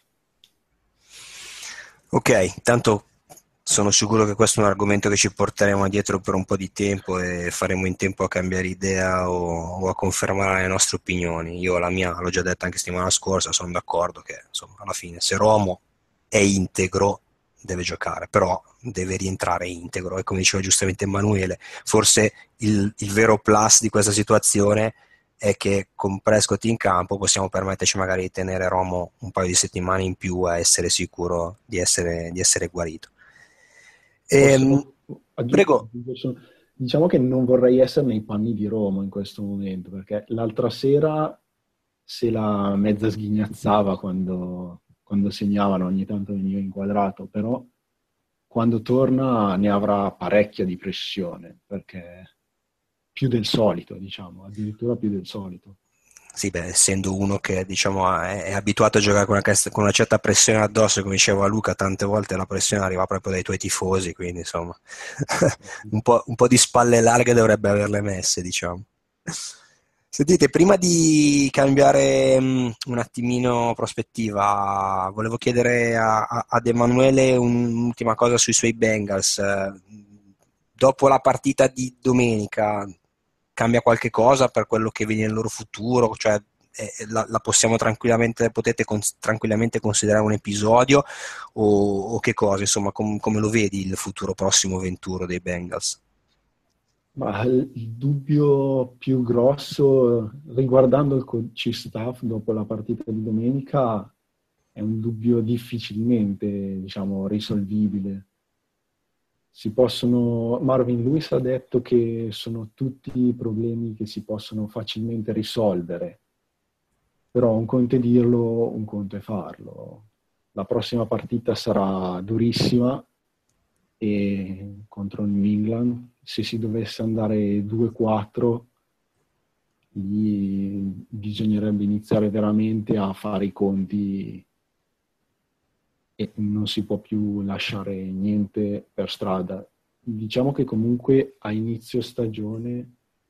Ok, tanto sono sicuro che questo è un argomento che ci porteremo dietro per un po' di tempo e faremo in tempo a cambiare idea o, o a confermare le nostre opinioni. Io la mia l'ho già detta anche settimana scorsa, sono d'accordo che insomma alla fine se Romo è integro deve giocare, però deve rientrare integro, e come diceva giustamente Emanuele, forse il, il vero plus di questa situazione è che con Prescott in campo possiamo permetterci magari di tenere Romo un paio di settimane in più a essere sicuro di essere, di essere guarito. Ehm, prego. Diciamo che non vorrei essere nei panni di Romo in questo momento, perché l'altra sera se la mezza sghignazzava quando, quando segnavano, ogni tanto veniva inquadrato, però quando torna ne avrà parecchia di pressione, perché più del solito, diciamo, addirittura più del solito. Sì, beh, essendo uno che diciamo è, è abituato a giocare con una, con una certa pressione addosso, come diceva Luca, tante volte la pressione arriva proprio dai tuoi tifosi, quindi insomma un po', un po' di spalle larghe dovrebbe averle messe, diciamo. Sentite, prima di cambiare um, un attimino prospettiva, volevo chiedere a, a, ad Emanuele un'ultima cosa sui suoi Bengals. Dopo la partita di domenica cambia qualche cosa per quello che viene nel loro futuro? Cioè eh, la, la possiamo tranquillamente, potete cons- tranquillamente considerare un episodio o, o che cosa? Insomma, com- come lo vedi il futuro prossimo venturo dei Bengals? Ma il dubbio più grosso riguardando il coach staff dopo la partita di domenica è un dubbio difficilmente, diciamo, risolvibile. Si possono, Marvin Lewis ha detto che sono tutti problemi che si possono facilmente risolvere, però un conto è dirlo, un conto è farlo. La prossima partita sarà durissima e contro New England, se si dovesse andare due quattro, lì bisognerebbe iniziare veramente a fare i conti e non si può più lasciare niente per strada. Diciamo che comunque a inizio stagione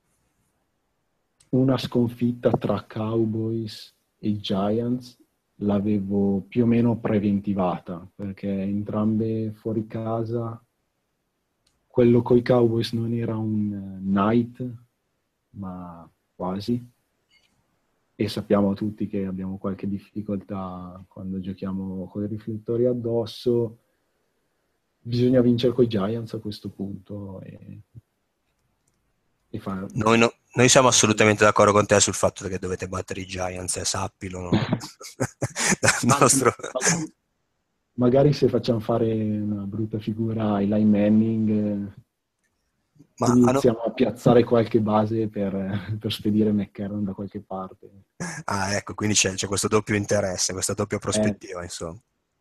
una sconfitta tra Cowboys e Giants l'avevo più o meno preventivata, perché entrambe fuori casa. Quello coi Cowboys non era un night, ma quasi. E sappiamo tutti che abbiamo qualche difficoltà quando giochiamo con i riflettori addosso. Bisogna vincere coi Giants a questo punto. E, e fare... Noi, no, noi siamo assolutamente d'accordo con te sul fatto che dovete battere i Giants, eh, sappilo. No? Dal nostro... Magari se facciamo fare una brutta figura ai Eli Manning, ma iniziamo hanno... a piazzare qualche base per, per spedire McCarron da qualche parte. Ah, ecco, quindi c'è, c'è questo doppio interesse, questa doppia prospettiva, eh. insomma.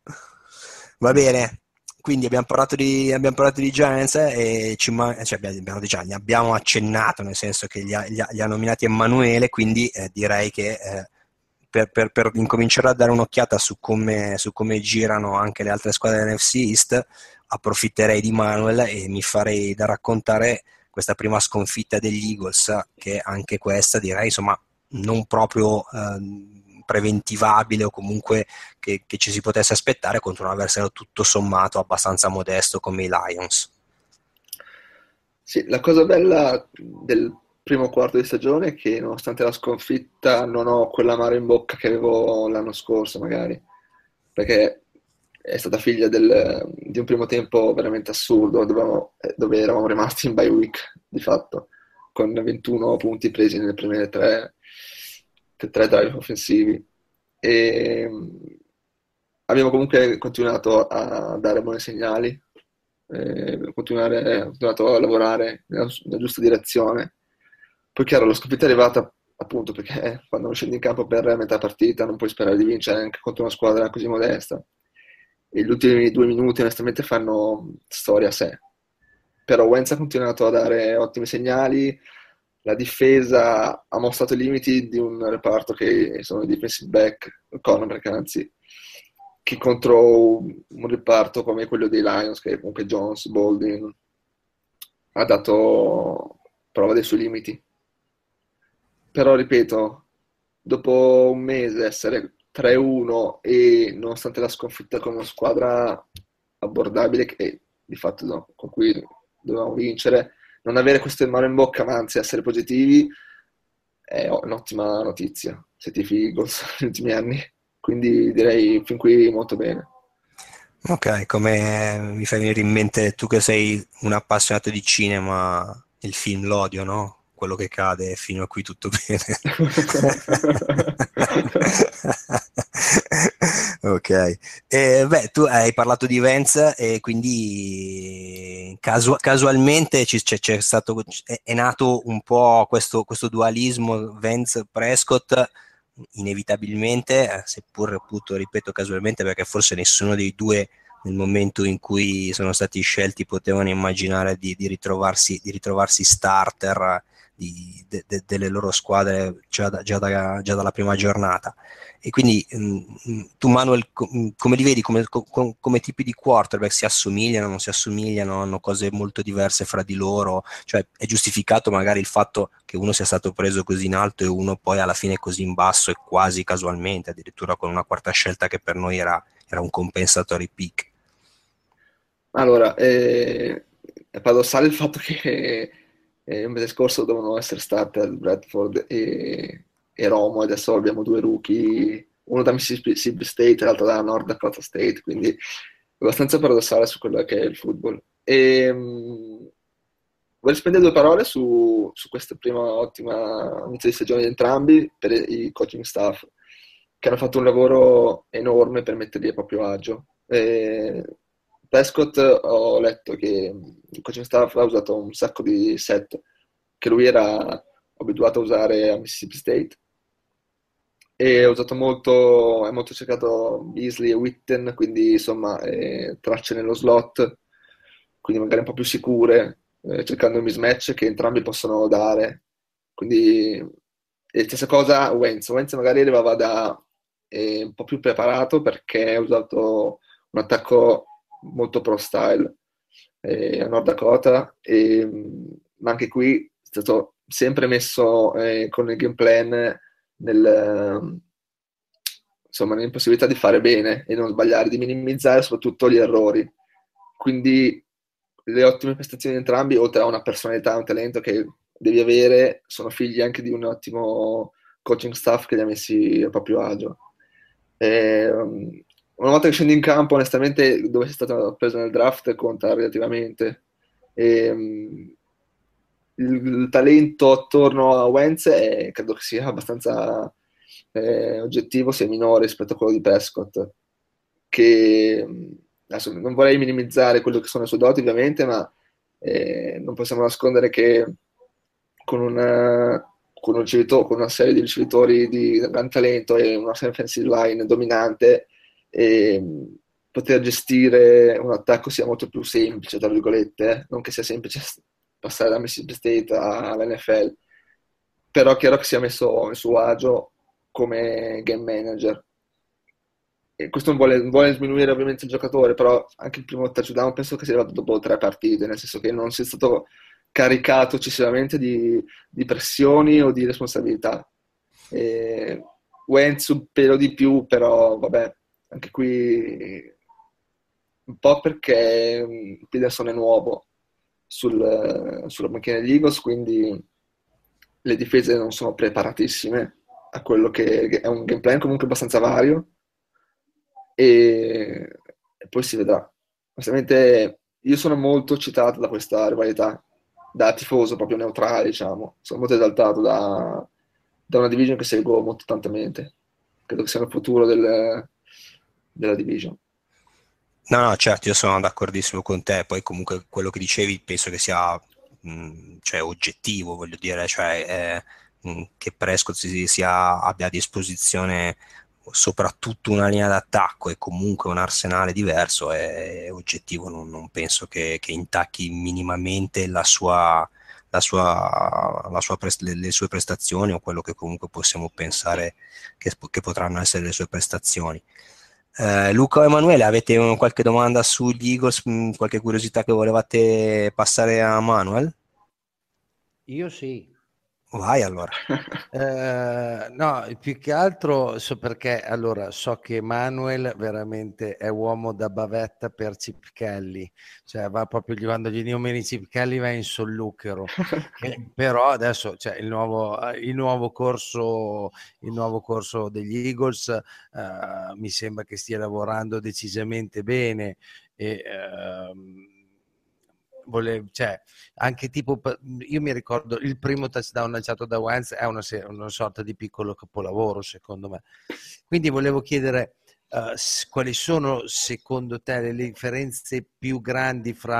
Va bene, quindi abbiamo parlato di, abbiamo parlato di Giants e ci man- cioè abbiamo, diciamo, ne abbiamo accennato, nel senso che li ha, li ha, li ha nominati Emanuele, quindi eh, direi che eh, per, per, per incominciare a dare un'occhiata su come, su come girano anche le altre squadre dell'N F C East, approfitterei di Manuel e mi farei da raccontare questa prima sconfitta degli Eagles, che anche questa direi insomma non proprio eh, preventivabile o comunque che, che ci si potesse aspettare contro un avversario tutto sommato abbastanza modesto come i Lions. Sì, la cosa bella del primo quarto di stagione è che nonostante la sconfitta non ho quell'amaro in bocca che avevo l'anno scorso magari, perché è stata figlia del, di un primo tempo veramente assurdo dove, dove eravamo rimasti in bye week di fatto, con ventuno punti presi nelle prime tre, tre drive offensivi, e abbiamo comunque continuato a dare buoni segnali, eh, continuare, continuato a lavorare nella, nella giusta direzione. Poi chiaro, la sconfitta è arrivata appunto perché quando non scendi in campo per metà partita non puoi sperare di vincere anche contro una squadra così modesta. E gli ultimi due minuti onestamente fanno storia a sé, però Wentz ha continuato a dare ottimi segnali, la difesa ha mostrato i limiti di un reparto che sono i defensive back, cornerback anzi, che contro un reparto come quello dei Lions, che comunque Jones, Baldwin, ha dato prova dei suoi limiti. Però ripeto, dopo un mese essere tre uno e nonostante la sconfitta con una squadra abbordabile che di fatto no, con cui dovevamo vincere, non avere questo mano in bocca ma anzi essere positivi è un'ottima notizia se tifi Eagles negli ultimi anni, quindi direi fin qui molto bene. Ok, come mi fai venire in mente tu che sei un appassionato di cinema, il film L'Odio, no? Quello che cade, fino a qui tutto bene. Ok, eh, beh, tu hai parlato di Vance e quindi casu- casualmente ci, c'è, c'è stato, è, è nato un po' questo, questo dualismo Vance-Prescott, inevitabilmente, seppur appunto, ripeto, casualmente, perché forse nessuno dei due nel momento in cui sono stati scelti potevano immaginare di, di ritrovarsi, di ritrovarsi starter di, de, de, delle loro squadre già, da, già, da, già dalla prima giornata. E quindi mh, tu Manuel, com, come li vedi come, com, come tipi di quarterback? Si assomigliano, non si assomigliano, hanno cose molto diverse fra di loro? Cioè è giustificato magari il fatto che uno sia stato preso così in alto e uno poi alla fine così in basso e quasi casualmente, addirittura con una quarta scelta che per noi era, era un compensatory pick? Allora, eh, è paradossale il fatto che eh, il mese scorso dovevano essere starter Bradford e, e Romo, e adesso abbiamo due rookie, uno da Mississippi State e l'altro da North Dakota State, quindi è abbastanza paradossale su quello che è il football. E, mh, voglio spendere due parole su, su questa prima ottima inizio di stagione di entrambi per i coaching staff, che hanno fatto un lavoro enorme per metterli a proprio agio. E, Prescott, ho letto che il coaching staff ha usato un sacco di set che lui era abituato a usare a Mississippi State, e ha usato molto, è molto cercato Beasley e Witten, quindi insomma eh, tracce nello slot, quindi magari un po' più sicure, eh, cercando un mismatch che entrambi possono dare. Quindi e stessa cosa Wentz, Wentz magari arrivava da eh, un po' più preparato perché ha usato un attacco molto pro style eh, a North Dakota, e, ma anche qui è stato sempre messo eh, con il game plan nel, insomma, nell'impossibilità di fare bene e non sbagliare, di minimizzare soprattutto gli errori. Quindi le ottime prestazioni di entrambi, oltre a una personalità, un talento che devi avere, sono figli anche di un ottimo coaching staff che li ha messi a proprio agio. E, una volta che scendi in campo, onestamente, dove sei stato preso nel draft conta relativamente. E, um, il, il talento attorno a Wentz è, credo che sia abbastanza eh, oggettivo, se minore rispetto a quello di Prescott, che adesso non vorrei minimizzare quello che sono le sue doti ovviamente, ma eh, non possiamo nascondere che con una, con, un ricevitore, con una serie di ricevitori di gran talento e una offensive line dominante, e poter gestire un attacco sia molto più semplice, tra virgolette, eh? Non che sia semplice passare da Mississippi State all'N F L, però è chiaro che sia messo in suo agio come game manager. E questo non vuole, non vuole sminuire ovviamente il giocatore, però anche il primo touchdown penso che sia arrivato dopo tre partite, nel senso che non sia stato caricato eccessivamente di, di pressioni o di responsabilità. E Wentz un pelo di più, però vabbè, anche qui un po' perché Peterson è nuovo sul, sulla macchina degli Eagles, quindi le difese non sono preparatissime a quello che è un game plan comunque abbastanza vario, e, e poi si vedrà. Onestamente io sono molto eccitato da questa rivalità, da tifoso proprio neutrale, diciamo. Sono molto esaltato da, da una division che seguo molto attentamente. Credo che sia il futuro del, della division. No, no, certo, io sono d'accordissimo con te. Poi comunque quello che dicevi penso che sia mh, cioè, oggettivo, voglio dire, cioè eh, mh, che Prescott si, sia, abbia a disposizione soprattutto una linea d'attacco e comunque un arsenale diverso è, è oggettivo. Non, non penso che, che intacchi minimamente la sua, la sua, la sua prest- le, le sue prestazioni, o quello che comunque possiamo pensare che, che potranno essere le sue prestazioni. Eh, Luca o Emanuele, avete un, qualche domanda sugli Eagles, mh, qualche curiosità che volevate passare a Manuel? Io sì. Vai allora. Eh, no, più che altro so perché allora so che Manuel veramente è uomo da bavetta per Chip Kelly, cioè va proprio quando gli nomini Chip Kelly va in solluchero. eh, però adesso cioè, il, nuovo, il nuovo corso il nuovo corso degli Eagles eh, mi sembra che stia lavorando decisamente bene e ehm, Volevo, cioè, anche tipo io mi ricordo il primo touchdown lanciato da Wentz è una, una sorta di piccolo capolavoro secondo me, quindi volevo chiedere uh, quali sono secondo te le differenze più grandi fra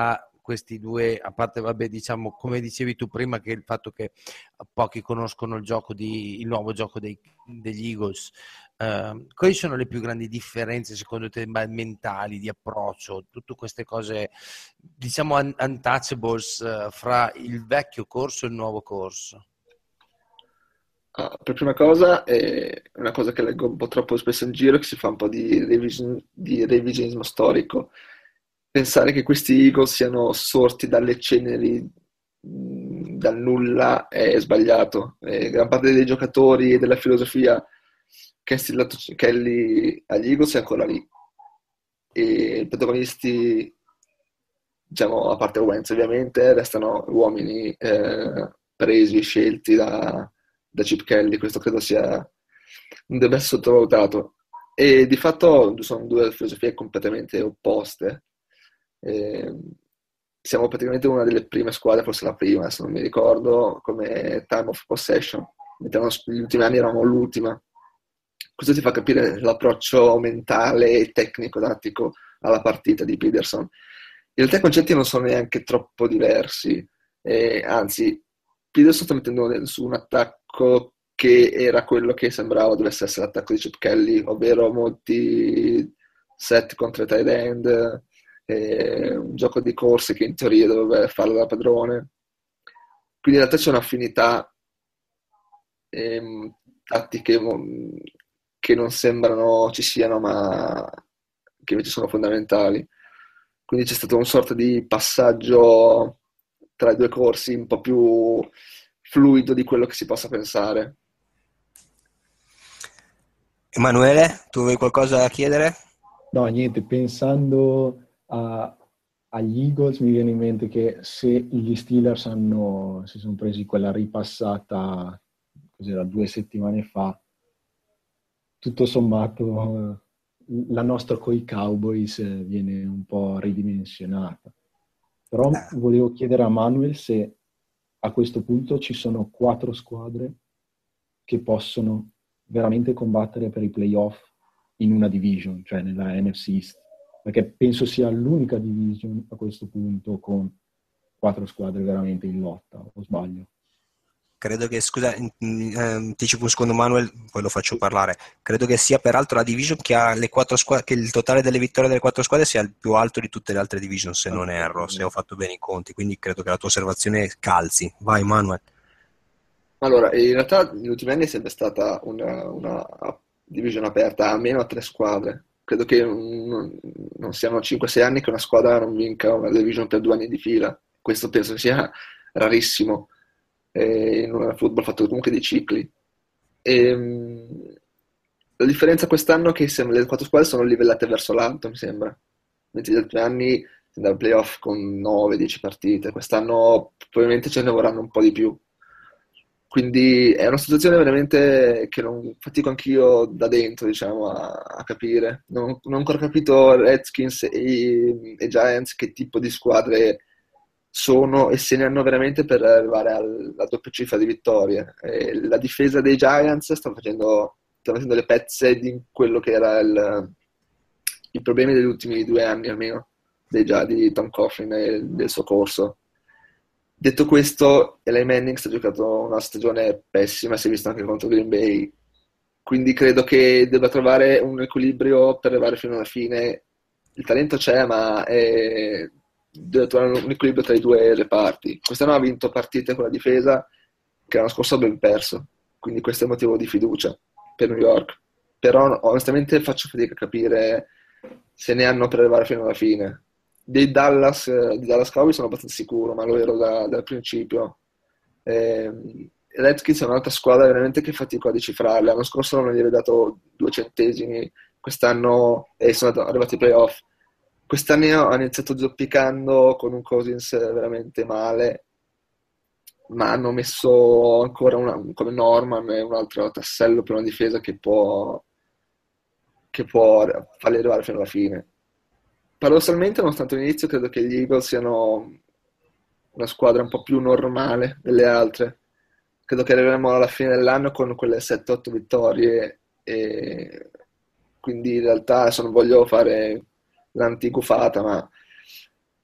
questi due, a parte vabbè diciamo come dicevi tu prima, che il fatto che pochi conoscono il gioco di, il nuovo gioco dei, degli Eagles, uh, quali sono le più grandi differenze secondo te mentali, di approccio, tutte queste cose diciamo un- untouchables uh, fra il vecchio corso e il nuovo corso? Ah, per prima cosa, è una cosa che leggo un po' troppo spesso in giro, che si fa un po' di, revision- di revisionismo storico. Pensare che questi Eagles siano sorti dalle ceneri, mh, dal nulla, è sbagliato. E gran parte dei giocatori e della filosofia che ha instillato Kelly agli Eagles è ancora lì. E i protagonisti, diciamo, a parte Wentz ovviamente, restano uomini eh, presi e scelti da, da Chip Kelly. Questo credo sia, non deve essere sottovalutato. E di fatto sono due filosofie completamente opposte. Eh, siamo praticamente una delle prime squadre, forse la prima, se non mi ricordo, come time of possession. Mentre negli ultimi anni eravamo l'ultima. Questo ti fa capire l'approccio mentale e tecnico-tattico alla partita di Peterson. In realtà i concetti non sono neanche troppo diversi, eh, anzi, Peterson sta mettendo su un attacco che era quello che sembrava dovesse essere l'attacco di Chip Kelly, ovvero molti set contro i tight end, eh, un gioco di corse che in teoria doveva farlo da padrone. Quindi in realtà c'è un'affinità ehm, tattiche mo- che non sembrano ci siano, ma che invece sono fondamentali. Quindi c'è stato un sorta di passaggio tra i due corsi un po' più fluido di quello che si possa pensare. Emanuele, tu avevi qualcosa da chiedere? No, niente, pensando a- agli Eagles mi viene in mente che se gli Steelers hanno, si sono presi quella ripassata, cos'era, due settimane fa, tutto sommato eh, la nostra coi Cowboys eh, viene un po' ridimensionata. Però volevo chiedere a Manuel se a questo punto ci sono quattro squadre che possono veramente combattere per i playoff in una division, cioè nella N F C East, perché penso sia l'unica division a questo punto con quattro squadre veramente in lotta, o sbaglio? Credo che, scusa, in- in- eh, anticipo un secondo Manuel, poi lo faccio parlare. Credo che sia peraltro la division che ha le quattro squadre, che il totale delle vittorie delle quattro squadre sia il più alto di tutte le altre division, se non erro, se ho fatto bene i conti. Quindi credo che la tua osservazione calzi. Vai, Manuel. Allora, in realtà negli ultimi anni è sempre stata una, una division aperta, almeno a tre squadre. Credo che non, non siano cinque sei anni che una squadra non vinca una division per due anni di fila. Questo penso sia rarissimo eh, in un football fatto comunque di cicli. Ehm, la differenza quest'anno è che sembra- le quattro squadre sono livellate verso l'alto, mi sembra. Mentre gli altri anni si andava ai playoff con nove dieci partite. Quest'anno probabilmente ce ne vorranno un po' di più. Quindi è una situazione veramente che non fatico anch'io da dentro, diciamo, a, a capire. Non, non ho ancora capito Redskins e, e Giants che tipo di squadre sono e se ne hanno veramente per arrivare al- alla doppia cifra di vittorie. E la difesa dei Giants sta facendo, sta facendo le pezze di quello che era il, i problemi degli ultimi due anni almeno, dei già di Tom Coughlin e del suo corso. Detto questo, Eli Manning ha giocato una stagione pessima, si è visto anche contro Green Bay, quindi credo che debba trovare un equilibrio per arrivare fino alla fine. Il talento c'è, ma è- deve trovare un equilibrio tra i due reparti. Quest'anno ha vinto partite con la difesa che l'anno scorso ha ben perso, quindi questo è motivo di fiducia per New York. Però onestamente faccio fatica a capire se ne hanno per arrivare fino alla fine. Dei Dallas, eh, di Dallas Cowboys sono abbastanza sicuro, ma lo ero da- dal principio. Eh, Redskins è un'altra squadra veramente che fatico a decifrarla. L'anno scorso non gli avevo dato due centesimi, quest'anno eh, sono arrivati ai playoff. Quest'anno hanno iniziato zoppicando con un Cousins veramente male, ma hanno messo ancora una, come Norman e un altro tassello per una difesa che può, che può farli arrivare fino alla fine. Paradossalmente, nonostante l'inizio, credo che gli Eagles siano una squadra un po' più normale delle altre. Credo che arriveremo alla fine dell'anno con quelle sette otto vittorie e quindi in realtà adesso non voglio fare l'antigufata, ma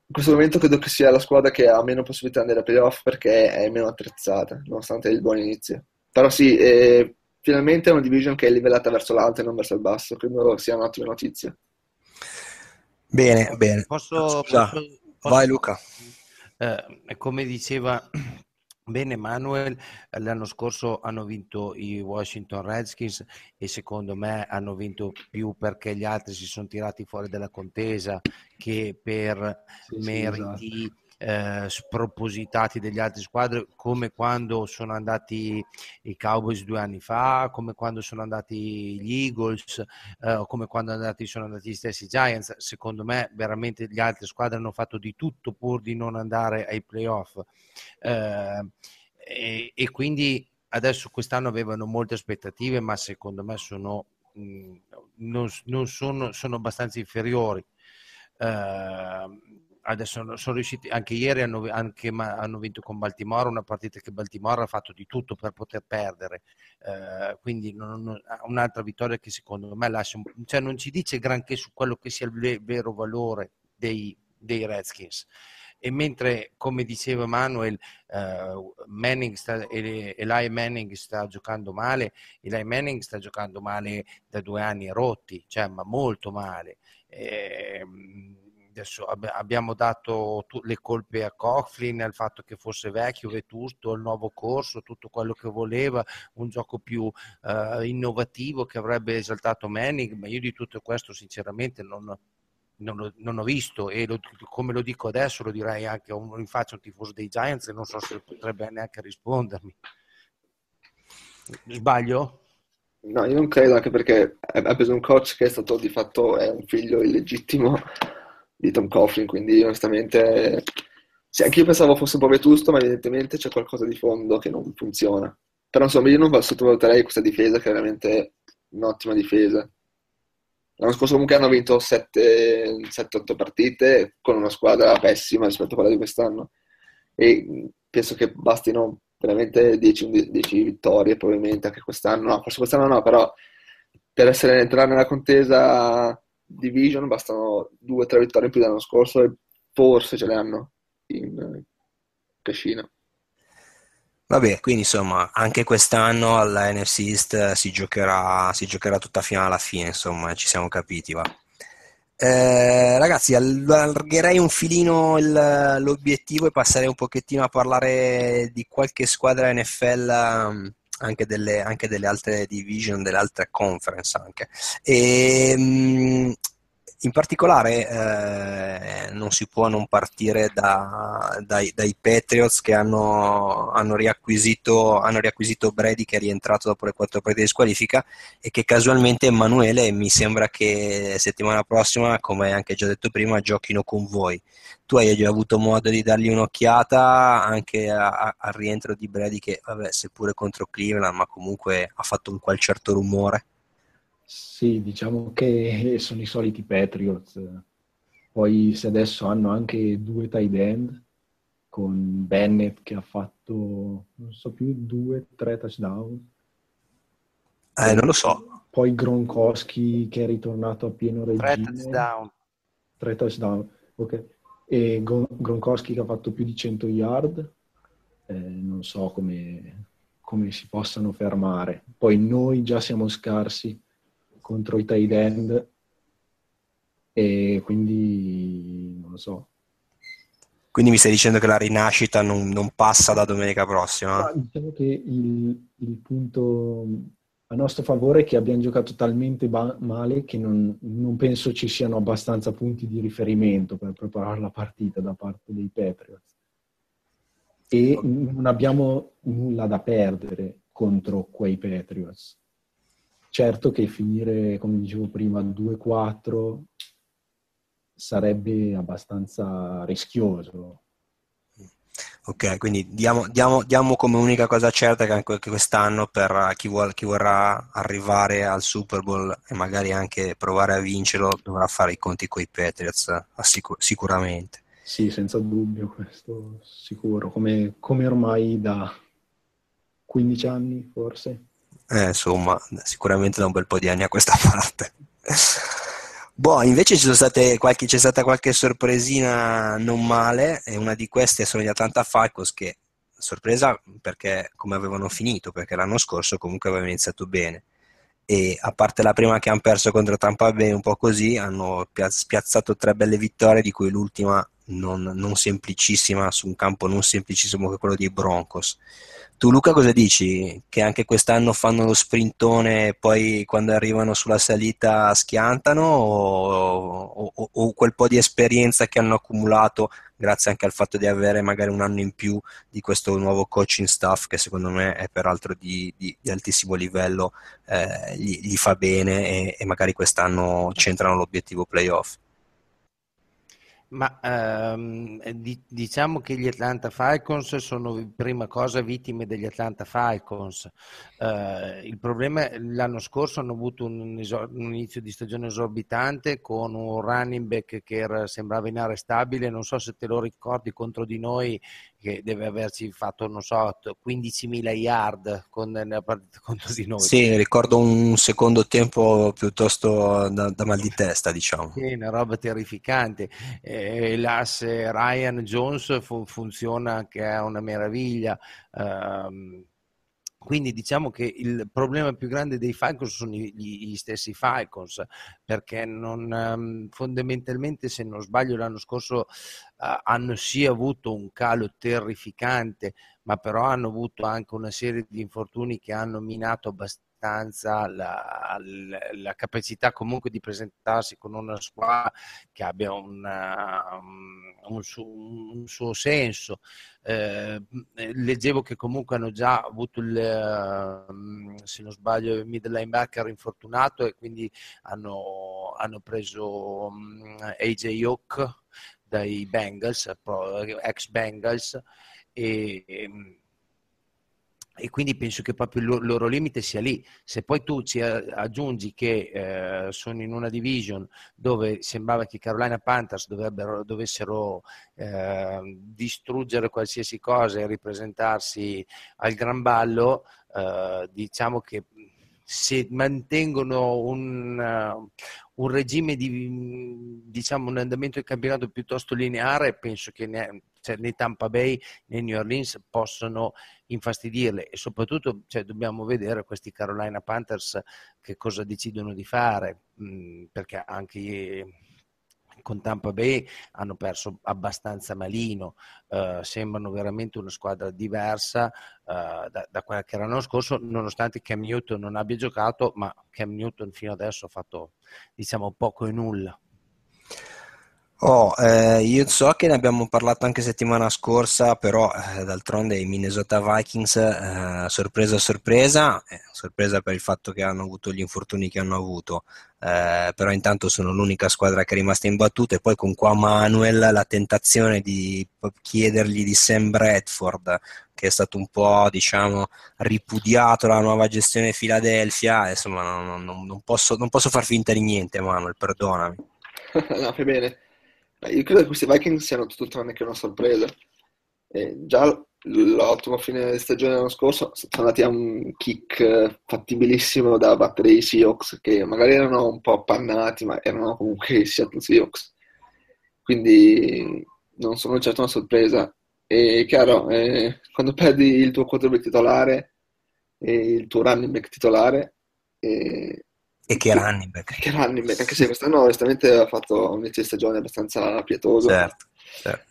in questo momento credo che sia la squadra che ha meno possibilità di andare ai playoff perché è meno attrezzata, nonostante il buon inizio. Però sì, eh, finalmente è una division che è livellata verso l'alto e non verso il basso, credo sia un'ottima notizia. Bene, bene. Posso, Scusa, posso, vai posso- Luca. eh, come diceva bene Manuel, l'anno scorso hanno vinto i Washington Redskins e secondo me hanno vinto più perché gli altri si sono tirati fuori dalla contesa che per Sì, sì, meriti eh, spropositati degli altri squadre, come quando sono andati i Cowboys due anni fa, come quando sono andati gli Eagles, eh, o come quando andati, sono andati gli stessi Giants. Secondo me veramente le altre squadre hanno fatto di tutto pur di non andare ai playoff. Eh, e, e quindi adesso quest'anno avevano molte aspettative, ma secondo me sono, mh, non, non sono, sono abbastanza inferiori. Eh, adesso sono riusciti, anche ieri hanno, anche, hanno vinto con Baltimora, una partita che Baltimora ha fatto di tutto per poter perdere. Eh, quindi non, non, un'altra vittoria che secondo me lascia, cioè non ci dice granché su quello che sia il vero valore dei, dei Redskins. E mentre, come diceva Manuel, uh, Manning sta, Eli Manning sta giocando male, Eli Manning sta giocando male da due anni rotti, cioè ma molto male. E, adesso ab- abbiamo dato tu- le colpe a Coughlin, al fatto che fosse vecchio, vetusto, il nuovo corso, tutto quello che voleva, un gioco più uh, innovativo che avrebbe esaltato Manning, ma io di tutto questo sinceramente non... Non, lo, non ho visto e lo, come lo dico adesso lo direi anche a un, in faccia a un tifoso dei Giants e non so se potrebbe neanche rispondermi. Sbaglio? No, io non credo, anche perché ha preso un coach che è stato di fatto è un figlio illegittimo di Tom Coughlin, quindi onestamente sì, anche io pensavo fosse un po' vetusto, ma evidentemente c'è qualcosa di fondo che non funziona. Però insomma io non sottovaluterei questa difesa, che è veramente un'ottima difesa. L'anno scorso comunque hanno vinto sette otto partite con una squadra pessima rispetto a quella di quest'anno e penso che bastino veramente dieci vittorie probabilmente anche quest'anno, no, forse quest'anno no, però per essere, entrare nella contesa division bastano due o tre vittorie in più dell'anno scorso e forse ce le hanno in cascina. Vabbè, quindi insomma anche quest'anno alla N F C East si giocherà, si giocherà tutta fino alla fine, insomma ci siamo capiti, va. Eh, ragazzi, allargherei un filino il- l'obiettivo e passerei un pochettino a parlare di qualche squadra N F L, um, anche delle, anche delle altre division, delle altre conference anche. E, um, in particolare eh, non si può non partire da, dai, dai Patriots che hanno, hanno, riacquisito, hanno riacquisito Brady, che è rientrato dopo le quattro partite di squalifica, e che casualmente Emanuele mi sembra che settimana prossima, come anche già detto prima, giochino con voi. Tu hai già avuto modo di dargli un'occhiata anche a, a, al rientro di Brady, che vabbè, seppure contro Cleveland, ma comunque ha fatto un qual certo rumore. Sì, diciamo che sono i soliti Patriots. Poi se adesso hanno anche due tight end, con Bennett che ha fatto, non so più, due, tre touchdown. Eh, non lo so. Poi Gronkowski che è ritornato a pieno regime. Tre touchdown. Tre touchdown, ok. E Gronkowski che ha fatto più di cento yard. Eh, non so come, come si possano fermare. Poi noi già siamo scarsi contro i tight end e quindi non lo so. Quindi mi stai dicendo che la rinascita non, non passa da domenica prossima? Ma diciamo che il, il punto a nostro favore è che abbiamo giocato talmente ba- male che non, non penso ci siano abbastanza punti di riferimento per preparare la partita da parte dei Patriots. E non abbiamo nulla da perdere contro quei Patriots. Certo che finire, come dicevo prima, due quattro sarebbe abbastanza rischioso. Ok, quindi diamo, diamo, diamo come unica cosa certa che anche quest'anno per chi, vuol, chi vorrà arrivare al Super Bowl e magari anche provare a vincerlo dovrà fare i conti coi Patriots, assicur- sicuramente. Sì, senza dubbio, questo sicuro, come, come ormai da quindici anni forse. Eh, insomma, sicuramente da un bel po' di anni a questa parte. Boh, invece ci sono state qualche, c'è stata qualche sorpresina non male, e una di queste sono gli Atlanta Falcons, che sorpresa perché come avevano finito, perché l'anno scorso comunque avevano iniziato bene, e a parte la prima che hanno perso contro Tampa Bay un po' così, hanno pia- spiazzato tre belle vittorie, di cui l'ultima non, non semplicissima, su un campo non semplicissimo che quello dei Broncos. Tu Luca cosa dici? Che anche quest'anno fanno lo sprintone e poi quando arrivano sulla salita schiantano, o, o- o quel po' di esperienza che hanno accumulato grazie anche al fatto di avere magari un anno in più di questo nuovo coaching staff, che secondo me è peraltro di, di- di altissimo livello, eh, gli, gli fa bene, e, e magari quest'anno centrano l'obiettivo playoff. Ma ehm, di- diciamo che gli Atlanta Falcons sono prima cosa vittime degli Atlanta Falcons. Eh, il problema è l'anno scorso hanno avuto un, esor- un inizio di stagione esorbitante con un running back che era- sembrava inarrestabile. Non so se te lo ricordi contro di noi, che deve averci fatto, non so, quindicimila yard con, nella partita contro di noi. Sì, ricordo un secondo tempo piuttosto da, da mal di testa, diciamo. Sì, una roba terrificante. Eh, l'asse Ryan Jones fu- funziona che è una meraviglia. Ehm, quindi diciamo che il problema più grande dei Falcons sono gli, gli stessi Falcons, perché non, ehm, fondamentalmente, se non sbaglio, l'anno scorso eh, hanno sì avuto un calo terrificante, ma però hanno avuto anche una serie di infortuni che hanno minato abbastanza la, la, la capacità comunque di presentarsi con una squadra che abbia una, un, suo, un suo senso. Eh, leggevo che comunque hanno già avuto il, eh, se non sbaglio, il middle linebacker infortunato, e quindi hanno, hanno preso um, A J Hawk dai Bengals, ex Bengals, e, e quindi penso che proprio il loro, il loro limite sia lì. Se poi tu ci aggiungi che eh, sono in una division dove sembrava che i Carolina Panthers dovrebbero, dovessero eh, distruggere qualsiasi cosa e ripresentarsi al gran ballo, eh, diciamo che se mantengono un, uh, un regime di, diciamo, un andamento del campionato piuttosto lineare, penso che ne, cioè, né Tampa Bay né New Orleans possono infastidirle, e soprattutto, cioè, dobbiamo vedere questi Carolina Panthers che cosa decidono di fare, mh, perché anche con Tampa Bay hanno perso abbastanza malino, uh, sembrano veramente una squadra diversa uh, da, da quella che era l'anno scorso, nonostante Cam Newton non abbia giocato, ma Cam Newton fino adesso ha fatto, diciamo, poco e nulla. Oh, eh, io so che ne abbiamo parlato anche settimana scorsa, però eh, d'altronde i Minnesota Vikings, eh, sorpresa sorpresa, eh, sorpresa per il fatto che hanno avuto gli infortuni che hanno avuto, eh, però intanto sono l'unica squadra che è rimasta imbattuta, e poi con qua Manuel la tentazione di chiedergli di Sam Bradford, che è stato un po', diciamo, ripudiato dalla nuova gestione Philadelphia. Insomma, non, non, non posso, non posso far finta di niente, Manuel, perdonami. No, fai bene. Io credo che questi Vikings siano tutto tranne che una sorpresa. E già l'ottimo fine di stagione dell'anno scorso sono andati a un kick fattibilissimo da battere i Seahawks, che magari erano un po' appannati, ma erano comunque i Seattle Seahawks. Quindi non sono certo una sorpresa. E chiaro, eh, quando perdi il tuo quarterback titolare e il tuo running back titolare, eh, E che running back. Che running back, anche se quest'anno onestamente ha fatto un inizio di stagione abbastanza pietoso. Certo, certo.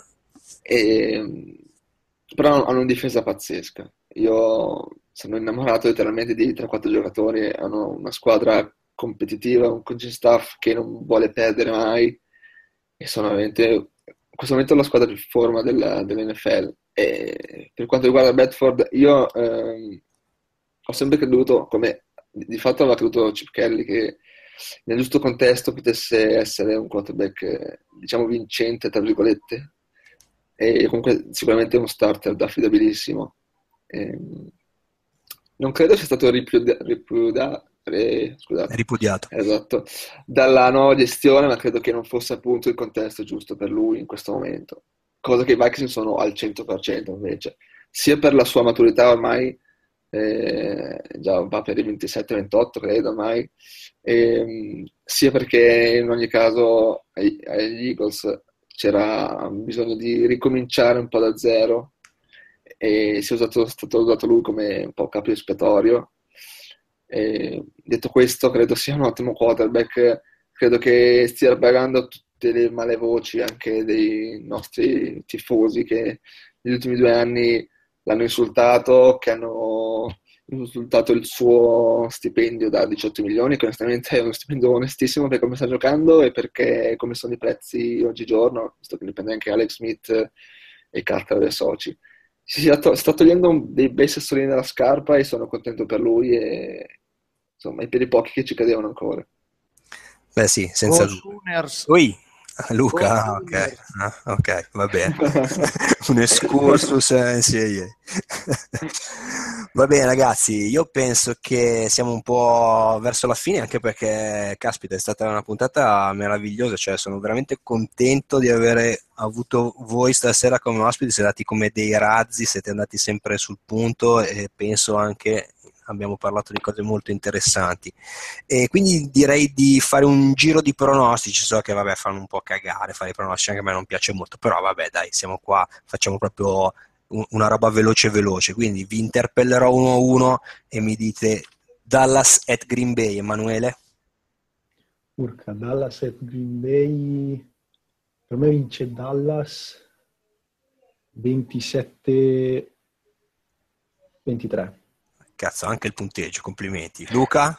E, però hanno una difesa pazzesca. Io sono innamorato letteralmente di tre quattro giocatori, hanno una squadra competitiva, un coaching staff che non vuole perdere mai, e sono veramente in questo momento la squadra più in forma della, dell'N F L. E per quanto riguarda Bedford, io ehm, ho sempre creduto, come di fatto aveva creduto Chip Kelly, che nel giusto contesto potesse essere un quarterback, diciamo, vincente, tra virgolette, e comunque sicuramente uno starter affidabilissimo. E non credo sia stato ripudia- ripudia- re- scusate, Ripudiato. esatto, dalla nuova gestione, ma credo che non fosse appunto il contesto giusto per lui in questo momento, cosa che i Vikings sono al cento per cento invece, sia per la sua maturità ormai eh, già va per i ventisette ventotto credo ormai, e, sia perché in ogni caso ai- agli Eagles c'era bisogno di ricominciare un po' da zero e si è usato, è stato usato lui come un po' capo espiatorio. E, detto questo, credo sia un ottimo quarterback, credo che stia pagando tutte le male voci anche dei nostri tifosi che negli ultimi due anni l'hanno insultato, che hanno insultato il suo stipendio da diciotto milioni, che onestamente è uno stipendio onestissimo per come sta giocando e perché come sono i prezzi oggigiorno, visto che dipende anche Alex Smith e Carter dei soci. Si sta, to- sta togliendo un- dei bei sassolini dalla scarpa e sono contento per lui e insomma i per i pochi che ci cadevano ancora. Beh sì, senza Go dubbio. Sooners! Ui, Go Luca, ah, ok, Sooners! ah, ok, va bene. Un excursus in N C A A. Va bene ragazzi, io penso che siamo un po' verso la fine, anche perché, caspita, è stata una puntata meravigliosa, cioè sono veramente contento di avere avuto voi stasera come ospiti, siete andati come dei razzi, siete andati sempre sul punto e penso anche abbiamo parlato di cose molto interessanti. E quindi direi di fare un giro di pronostici. So che vabbè fanno un po' cagare fare i pronostici, anche a me non piace molto, però vabbè dai, siamo qua, facciamo proprio un- una roba veloce veloce, quindi vi interpellerò uno a uno e mi dite Dallas at Green Bay. Emanuele? Urca, Dallas e Green Bay, per me vince Dallas ventisette ventitré. Cazzo, anche il punteggio, complimenti. Luca?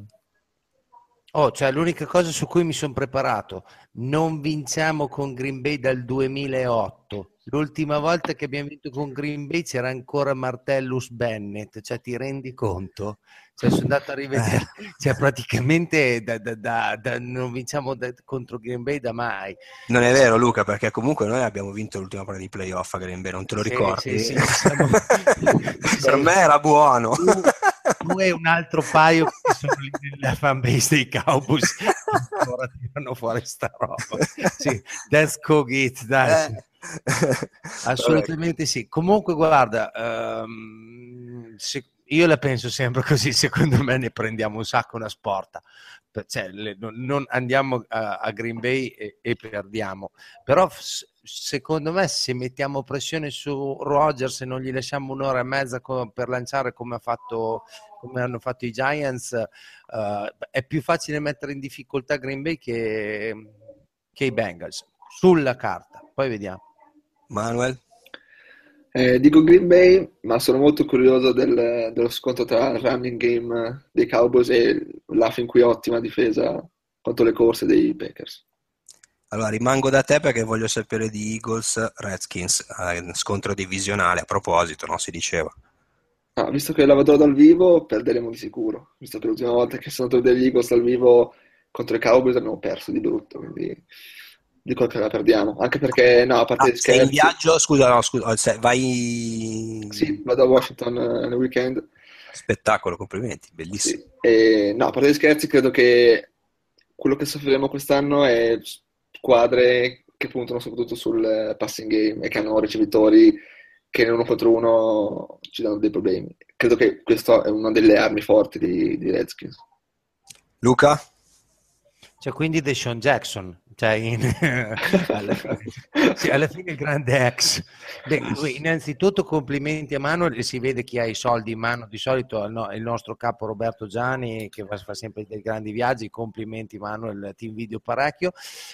Oh, cioè l'unica cosa su cui mi sono preparato, non vinciamo con Green Bay dal duemilaotto. L'ultima volta che abbiamo vinto con Green Bay c'era ancora Martellus Bennett, cioè ti rendi conto? Cioè sono andato a rivedere, cioè praticamente da, da, da, da, non vinciamo da, contro Green Bay da mai. Non è vero Luca, perché comunque noi abbiamo vinto l'ultima partita di playoff a Green Bay, non te lo Sì, ricordi? sì, sì, siamo- Per sì. me era buono. Tu, tu e un altro paio che sono lì nella fanbase dei Cowboys che ancora tirano fuori sta roba. Sì, that's Cogit, dai. Eh. Assolutamente sì. Comunque guarda, ehm, se- io la penso sempre così, secondo me ne prendiamo un sacco una sporta. Per- cioè, le- non, non andiamo a, a Green Bay e, e perdiamo. Però s- secondo me se mettiamo pressione su Rodgers e non gli lasciamo un'ora e mezza co- per lanciare come ha fatto come hanno fatto i Giants, eh, è più facile mettere in difficoltà Green Bay che, che i Bengals sulla carta. Poi vediamo. Manuel? Eh, dico Green Bay, ma sono molto curioso del- dello scontro tra il running game dei Cowboys e la fin qui ottima difesa contro le corse dei Packers. Allora rimango da te perché voglio sapere di Eagles Redskins, eh, scontro divisionale a proposito, no? Si diceva. Ah, visto che la vedrò dal vivo, perderemo di sicuro. Visto che l'ultima volta che sono andato degli Eagles dal vivo contro i Cowboys abbiamo perso di brutto, quindi dico che la perdiamo. Anche perché, no, a parte Ah, gli sei in scherzi, viaggio? Scusa, no, scusa, se- vai... sì, vado a Washington eh, nel weekend. Spettacolo, complimenti, bellissimo. Sì. E, no, a parte gli scherzi, credo che quello che soffriremo quest'anno è squadre che puntano soprattutto sul passing game e che hanno ricevitori che in uno contro uno ci danno dei problemi. Credo che questa è una delle armi forti di, di Redskins. Luca? Cioè, quindi Deshaun Jackson, cioè in, alla, fine, sì, alla fine il grande ex. Beh, innanzitutto complimenti a Manuel, si vede chi ha i soldi in mano, di solito è il nostro capo Roberto Gianni che fa sempre dei grandi viaggi. Complimenti Manuel, ti invidio parecchio.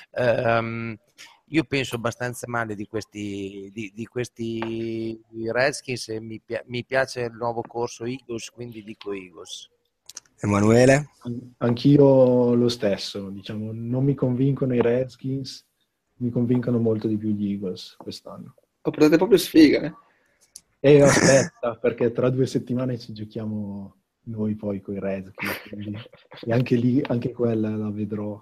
Um, io penso abbastanza male di questi, di, di questi Redskins e mi, pi- mi piace il nuovo corso Eagles, quindi dico Eagles. Emanuele? Anch'io lo stesso, diciamo, non mi convincono i Redskins, mi convincono molto di più gli Eagles quest'anno. Ho portato proprio sfiga, eh? E aspetta, perché tra due settimane ci giochiamo noi poi con i Redskins, quindi, e anche lì, anche quella la vedrò.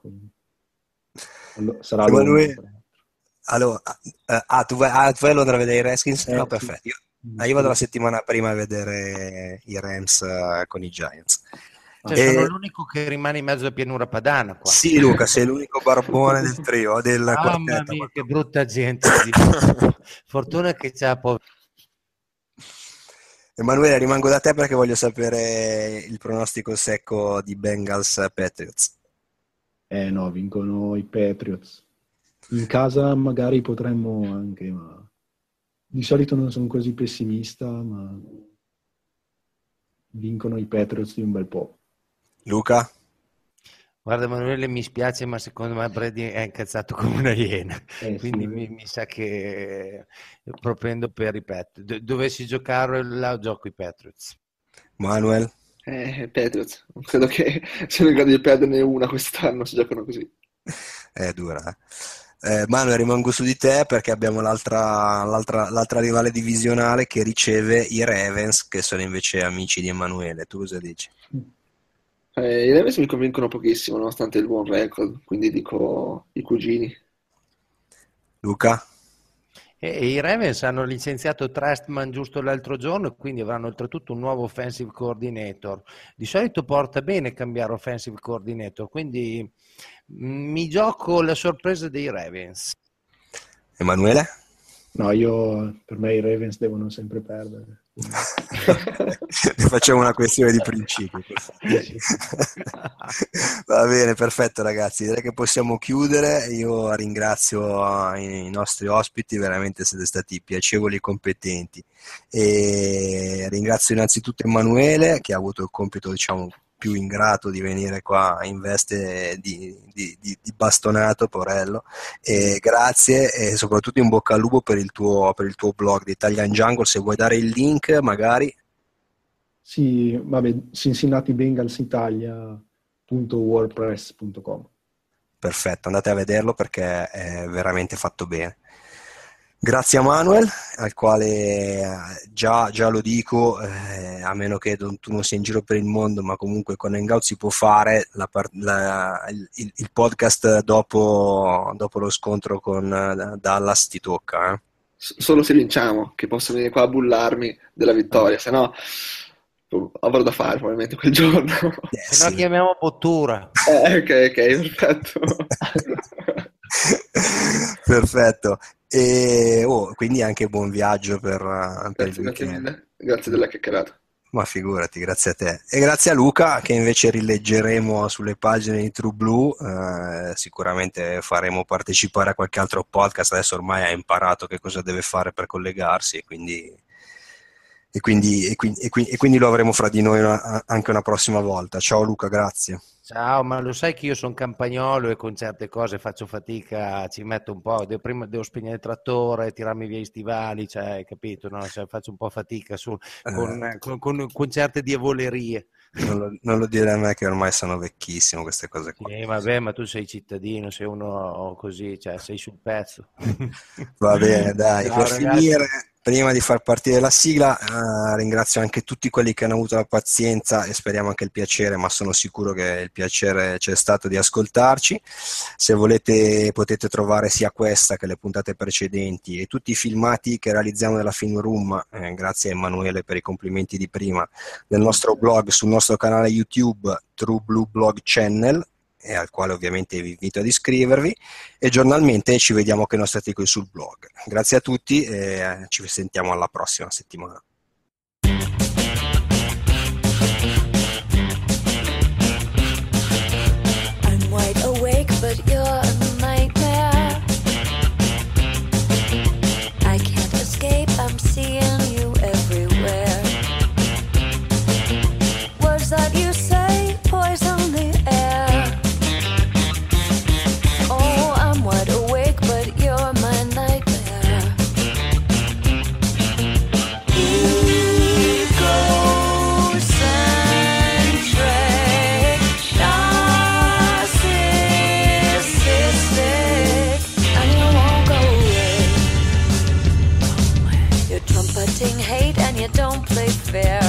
Allora, sarà Emanuele? Londra. Allora, eh, ah, tu vai, ah, tu vai a Londra a vedere i Redskins? Eh, No, sì. perfetto. Io, ah, io vado la settimana prima a vedere i Rams eh, con i Giants. Cioè, E- sono l'unico che rimane in mezzo a pianura padana qua. Sì, Luca, sei l'unico barbone del trio, del Mamma quartetto. mia, che brutta gente. Fortuna che c'è po- Emanuele, rimango da te perché voglio sapere il pronostico secco di Bengals Patriots. Eh no, vincono i Patriots. In casa magari potremmo anche, ma di solito non sono così pessimista, ma vincono i Patriots di un bel po'. Luca? Guarda Emanuele, mi spiace, ma secondo me Brady è incazzato come una iena, Eh, quindi sì. mi, mi sa che propendo per i Patriots. Do- dovessi giocare, la gioco i Patriots. Manuel? Eh, Patriots, non credo che siano in grado di perderne una quest'anno se giocano così. È dura. Eh, Eh, Manuel, rimango su di te perché abbiamo l'altra, l'altra, l'altra rivale divisionale che riceve i Ravens, che sono invece amici di Emanuele. Tu cosa dici? Eh, I Ravens mi convincono pochissimo, nonostante il buon record, quindi dico i cugini. Luca? E, e i Ravens hanno licenziato Trestman giusto l'altro giorno e quindi avranno oltretutto un nuovo offensive coordinator. Di solito porta bene cambiare offensive coordinator, quindi mh, mi gioco la sorpresa dei Ravens. Emanuele? No, io per me i Ravens devono sempre perdere. Ne facciamo una questione di principio. Va bene, perfetto ragazzi, direi che possiamo chiudere. Io ringrazio i nostri ospiti, veramente siete stati piacevoli e competenti, e ringrazio innanzitutto Emanuele che ha avuto il compito, diciamo, più ingrato di venire qua in veste di, di, di, di bastonato, porello, e grazie e soprattutto in bocca al lupo per il tuo, per il tuo blog di Italian Jungle. Se vuoi dare il link magari. Sì, vabbè, Cincinnati Bengals Italia punto wordpress punto com. Perfetto, andate a vederlo perché è veramente fatto bene. Grazie a Manuel, al quale già, già lo dico, eh, a meno che tu non sia in giro per il mondo, ma comunque con Hangout si può fare la, la, il, il podcast dopo, dopo lo scontro con Dallas, ti tocca. Eh? Solo se vinciamo, che posso venire qua a bullarmi della vittoria, se no avrò da fare probabilmente quel giorno. Eh, Se no sì. chiamiamo Bottura. Eh, ok, ok, perfetto. Perfetto. E oh, quindi anche buon viaggio per, per il Grazie, grazie weekend. mille, grazie della chiacchierata. Ma figurati, grazie a te. E grazie a Luca che invece rileggeremo sulle pagine di True Blue. Eh, sicuramente faremo partecipare a qualche altro podcast. Adesso ormai ha imparato che cosa deve fare per collegarsi e quindi, e quindi, e quindi, e quindi, e quindi lo avremo fra di noi una, anche una prossima volta. Ciao Luca, grazie. Ciao, ma lo sai che io sono campagnolo e con certe cose faccio fatica, ci metto un po', devo, prima devo spegnere il trattore, tirarmi via i stivali, cioè, capito, no? Cioè, faccio un po' fatica su, con, Eh. con, con, con certe diavolerie. Non lo, non lo dire a me che ormai sono vecchissimo queste cose qua. Sì, vabbè, ma tu sei cittadino, sei uno così, cioè sei sul pezzo. Va bene, dai, Ciao, per ragazzi. finire, prima di far partire la sigla, eh, ringrazio anche tutti quelli che hanno avuto la pazienza e speriamo anche il piacere, ma sono sicuro che il piacere c'è stato di ascoltarci. Se volete potete trovare sia questa che le puntate precedenti e tutti i filmati che realizziamo nella Film Room, eh, grazie a Emanuele per i complimenti di prima, nel nostro blog, sul nostro canale YouTube True Blue Blog Channel, e al quale ovviamente vi invito ad iscrivervi, e giornalmente ci vediamo con i nostri articoli sul blog. Grazie a tutti e ci sentiamo alla prossima settimana. I'm wide awake, but you're a nightmare. I can't escape, I'm seeing you everywhere. Words that you say poison the air. Oh, I'm wide awake, but you're my nightmare. Egocentric, narcissistic, and you won't go away. You're trumpeting hate and you don't play fair.